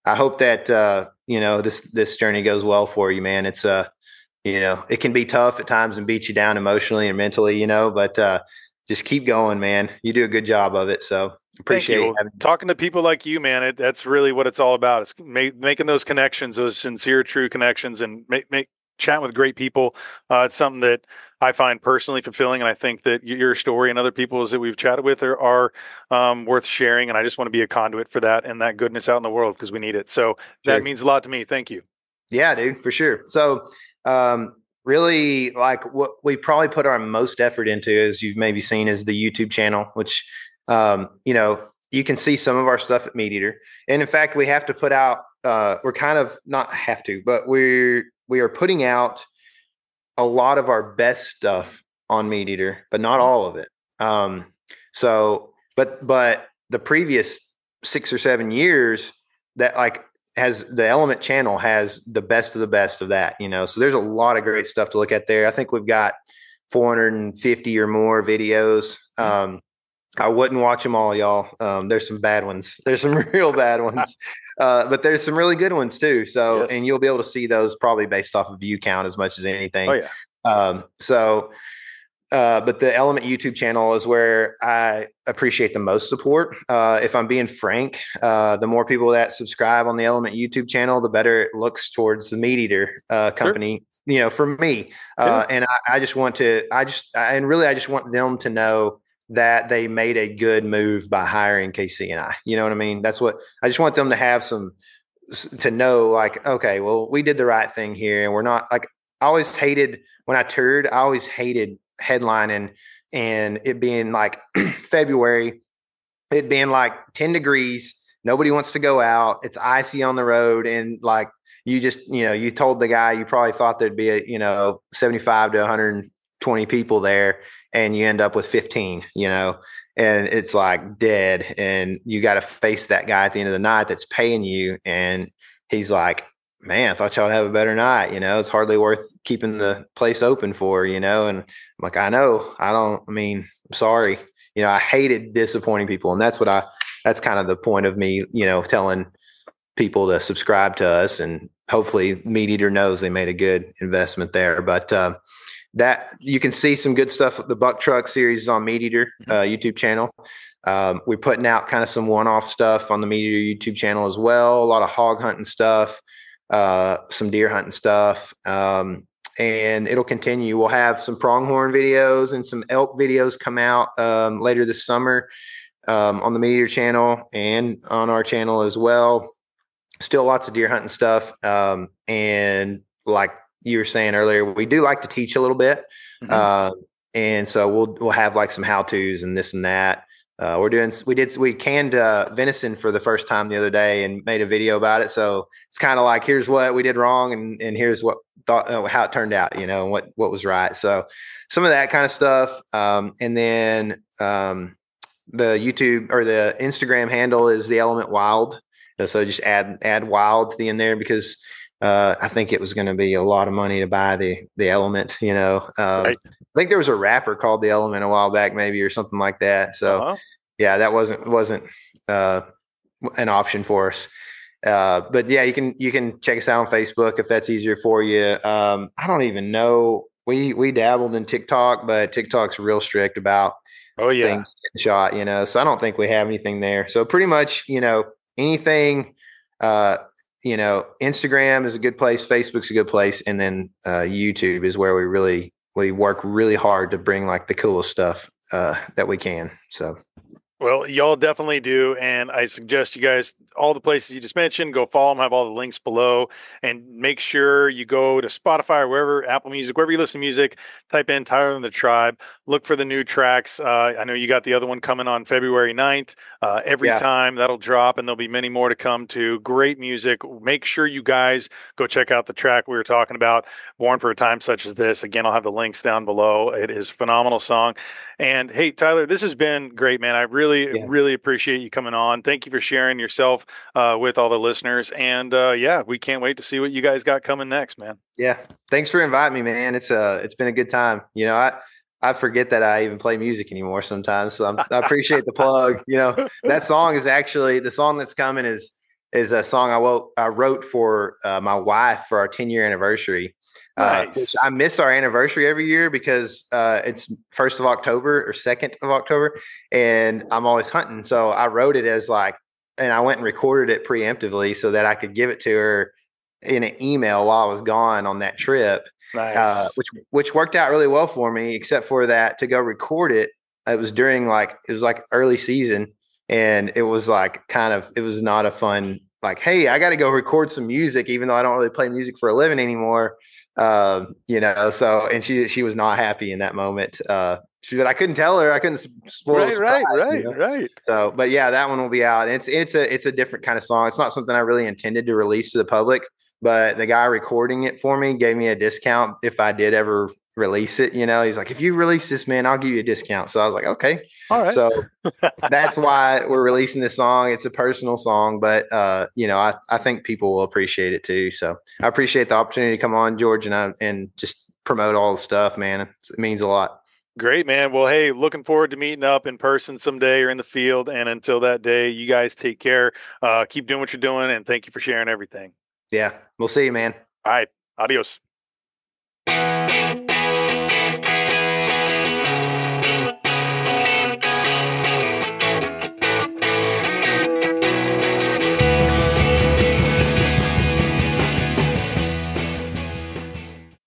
I hope that, uh, you know, this, this journey goes well for you, man. It's, uh, you know, it can be tough at times and beat you down emotionally and mentally, you know, but, uh, just keep going, man. You do a good job of it. So Thank you. appreciate Well, having. talking to people like you, man, it, that's really what it's all about. It's ma- making those connections, those sincere, true connections, and make, make chatting with great people. Uh, it's something that I find personally fulfilling, and I think that your story and other people's that we've chatted with are, are um, worth sharing. And I just want to be a conduit for that and that goodness out in the world because we need it. So that Sure. means a lot to me. Thank you. Yeah, dude, for sure. So, um, really, like what we probably put our most effort into, as you've maybe seen, is the YouTube channel, which, um, you know, you can see some of our stuff at Meat Eater. And in fact, we have to put out, uh, we're kind of not have to, but we're, we are putting out a lot of our best stuff on Meat Eater, but not all of it. Um, so, but, but the previous six or seven years that like, has the Element channel has the best of the best of that, you know. So there's a lot of great stuff to look at there. I think we've got four hundred fifty or more videos. Um, I wouldn't watch them all, y'all. Um, there's some bad ones. There's some real bad ones, uh, but there's some really good ones too. So, Yes. and you'll be able to see those probably based off of view count as much as anything. Oh yeah. Um, so, uh, but the Element YouTube channel is where I appreciate the most support. Uh, if I'm being frank, uh, the more people that subscribe on the Element YouTube channel, the better it looks towards the Meat Eater uh, company. Sure. You know, for me, uh, yeah. and I, I just want to, I just, I, and really, I just want them to know that they made a good move by hiring K C and I. You know what I mean? That's what I just want them to have some, to know, like, okay, well, we did the right thing here, and we're not like. I always hated when I toured. I always hated headlining and it being like February, it being like ten degrees. Nobody wants to go out. It's icy on the road. And like, you just, you know, you told the guy, you probably thought there'd be a, you know, seventy-five to one hundred twenty people there, and you end up with fifteen, you know, and it's like dead. And you got to face that guy at the end of the night that's paying you. And he's like, man, I thought y'all would have a better night. You know, it's hardly worth keeping the place open for, you know? And I'm like, I know, I don't, I mean, I'm sorry. You know, I hated disappointing people. And that's what I, that's kind of the point of me, you know, telling people to subscribe to us, and hopefully Meat Eater knows they made a good investment there. But, uh, that you can see some good stuff. The Buck Truck series on Meat Eater uh, YouTube channel. Um, we're putting out kind of some one-off stuff on the Meat Eater YouTube channel as well. A lot of hog hunting stuff. Uh, some deer hunting stuff, um, and it'll continue. We'll have some pronghorn videos and some elk videos come out um, later this summer um, on the Meat Eater channel and on our channel as well. Still lots of deer hunting stuff, um, and like you were saying earlier, we do like to teach a little bit, mm-hmm. uh, and so we'll we'll have like some how tos and this and that. Uh, we're doing, we did, we canned uh, venison for the first time the other day and made a video about it. So it's kind of like, here's what we did wrong. And, and here's what thought, uh, how it turned out, you know, and what, what was right. So some of that kind of stuff. Um, and then um, the YouTube or the Instagram handle is the Element Wild. So just add, add wild to the end there, because uh, I think it was going to be a lot of money to buy the, the Element, you know. Um, right. I think there was a rapper called The Element a while back, maybe, or something like that. So uh-huh. yeah, that wasn't, wasn't uh, an option for us. Uh, but yeah, you can, you can check us out on Facebook if that's easier for you. Um, I don't even know. We, we dabbled in TikTok, but TikTok's real strict about oh yeah things getting shot, you know, so I don't think we have anything there. So pretty much, you know, anything, uh, you know, Instagram is a good place. Facebook's a good place. And then uh, YouTube is where we really, we work really hard to bring like the coolest stuff uh, that we can. So. Well, y'all definitely do. And I suggest you guys, all the places you just mentioned, go follow them, have all the links below, and make sure you go to Spotify or wherever, Apple Music, wherever you listen to music, type in Tyler and the Tribe, look for the new tracks. Uh, I know you got the other one coming on February ninth. Uh, every yeah. time that'll drop, and there'll be many more to come to. Great music. Make sure you guys go check out the track we were talking about, Born for a Time Such as This. Again, I'll have the links down below. It is a phenomenal song. And hey, Tyler, this has been great, man. I really, yeah. really appreciate you coming on. Thank you for sharing yourself uh, with all the listeners. And uh, yeah, we can't wait to see what you guys got coming next, man. Yeah. Thanks for inviting me, man. It's uh, it's been a good time. You know, I, I forget that I even play music anymore sometimes. So I'm, I appreciate the plug. You know, that song is actually, the song that's coming is, is a song I wrote, I wrote for uh, my wife for our ten year anniversary. Uh, which Nice. I miss our anniversary every year because uh, it's first of October or second of October, and I'm always hunting. So I wrote it as like, and I went and recorded it preemptively so that I could give it to her in an email while I was gone on that trip. Nice. Uh, which which worked out really well for me, except for that to go record it. It was during like it was like early season, and it was like kind of it was not a fun like, hey, I got to go record some music, even though I don't really play music for a living anymore. Uh, you know, so and she she was not happy in that moment. Uh, she but I couldn't tell her, I couldn't spoil right, the surprise, right, right, you know? right. So, but yeah, that one will be out. It's it's a it's a different kind of song. It's not something I really intended to release to the public, but the guy recording it for me gave me a discount if I did ever release it. You know, he's like, if you release this, man, I'll give you a discount. So I was like, okay. All right. So that's why we're releasing this song. It's a personal song, but uh, you know, I, I think people will appreciate it too. So I appreciate the opportunity to come on, George, and I, and just promote all the stuff, man. It means a lot. Great, man. Well, hey, looking forward to meeting up in person someday or in the field. And until that day, you guys take care. Uh, keep doing what you're doing, and thank you for sharing everything. Yeah, we'll see you, man. All right. Adios.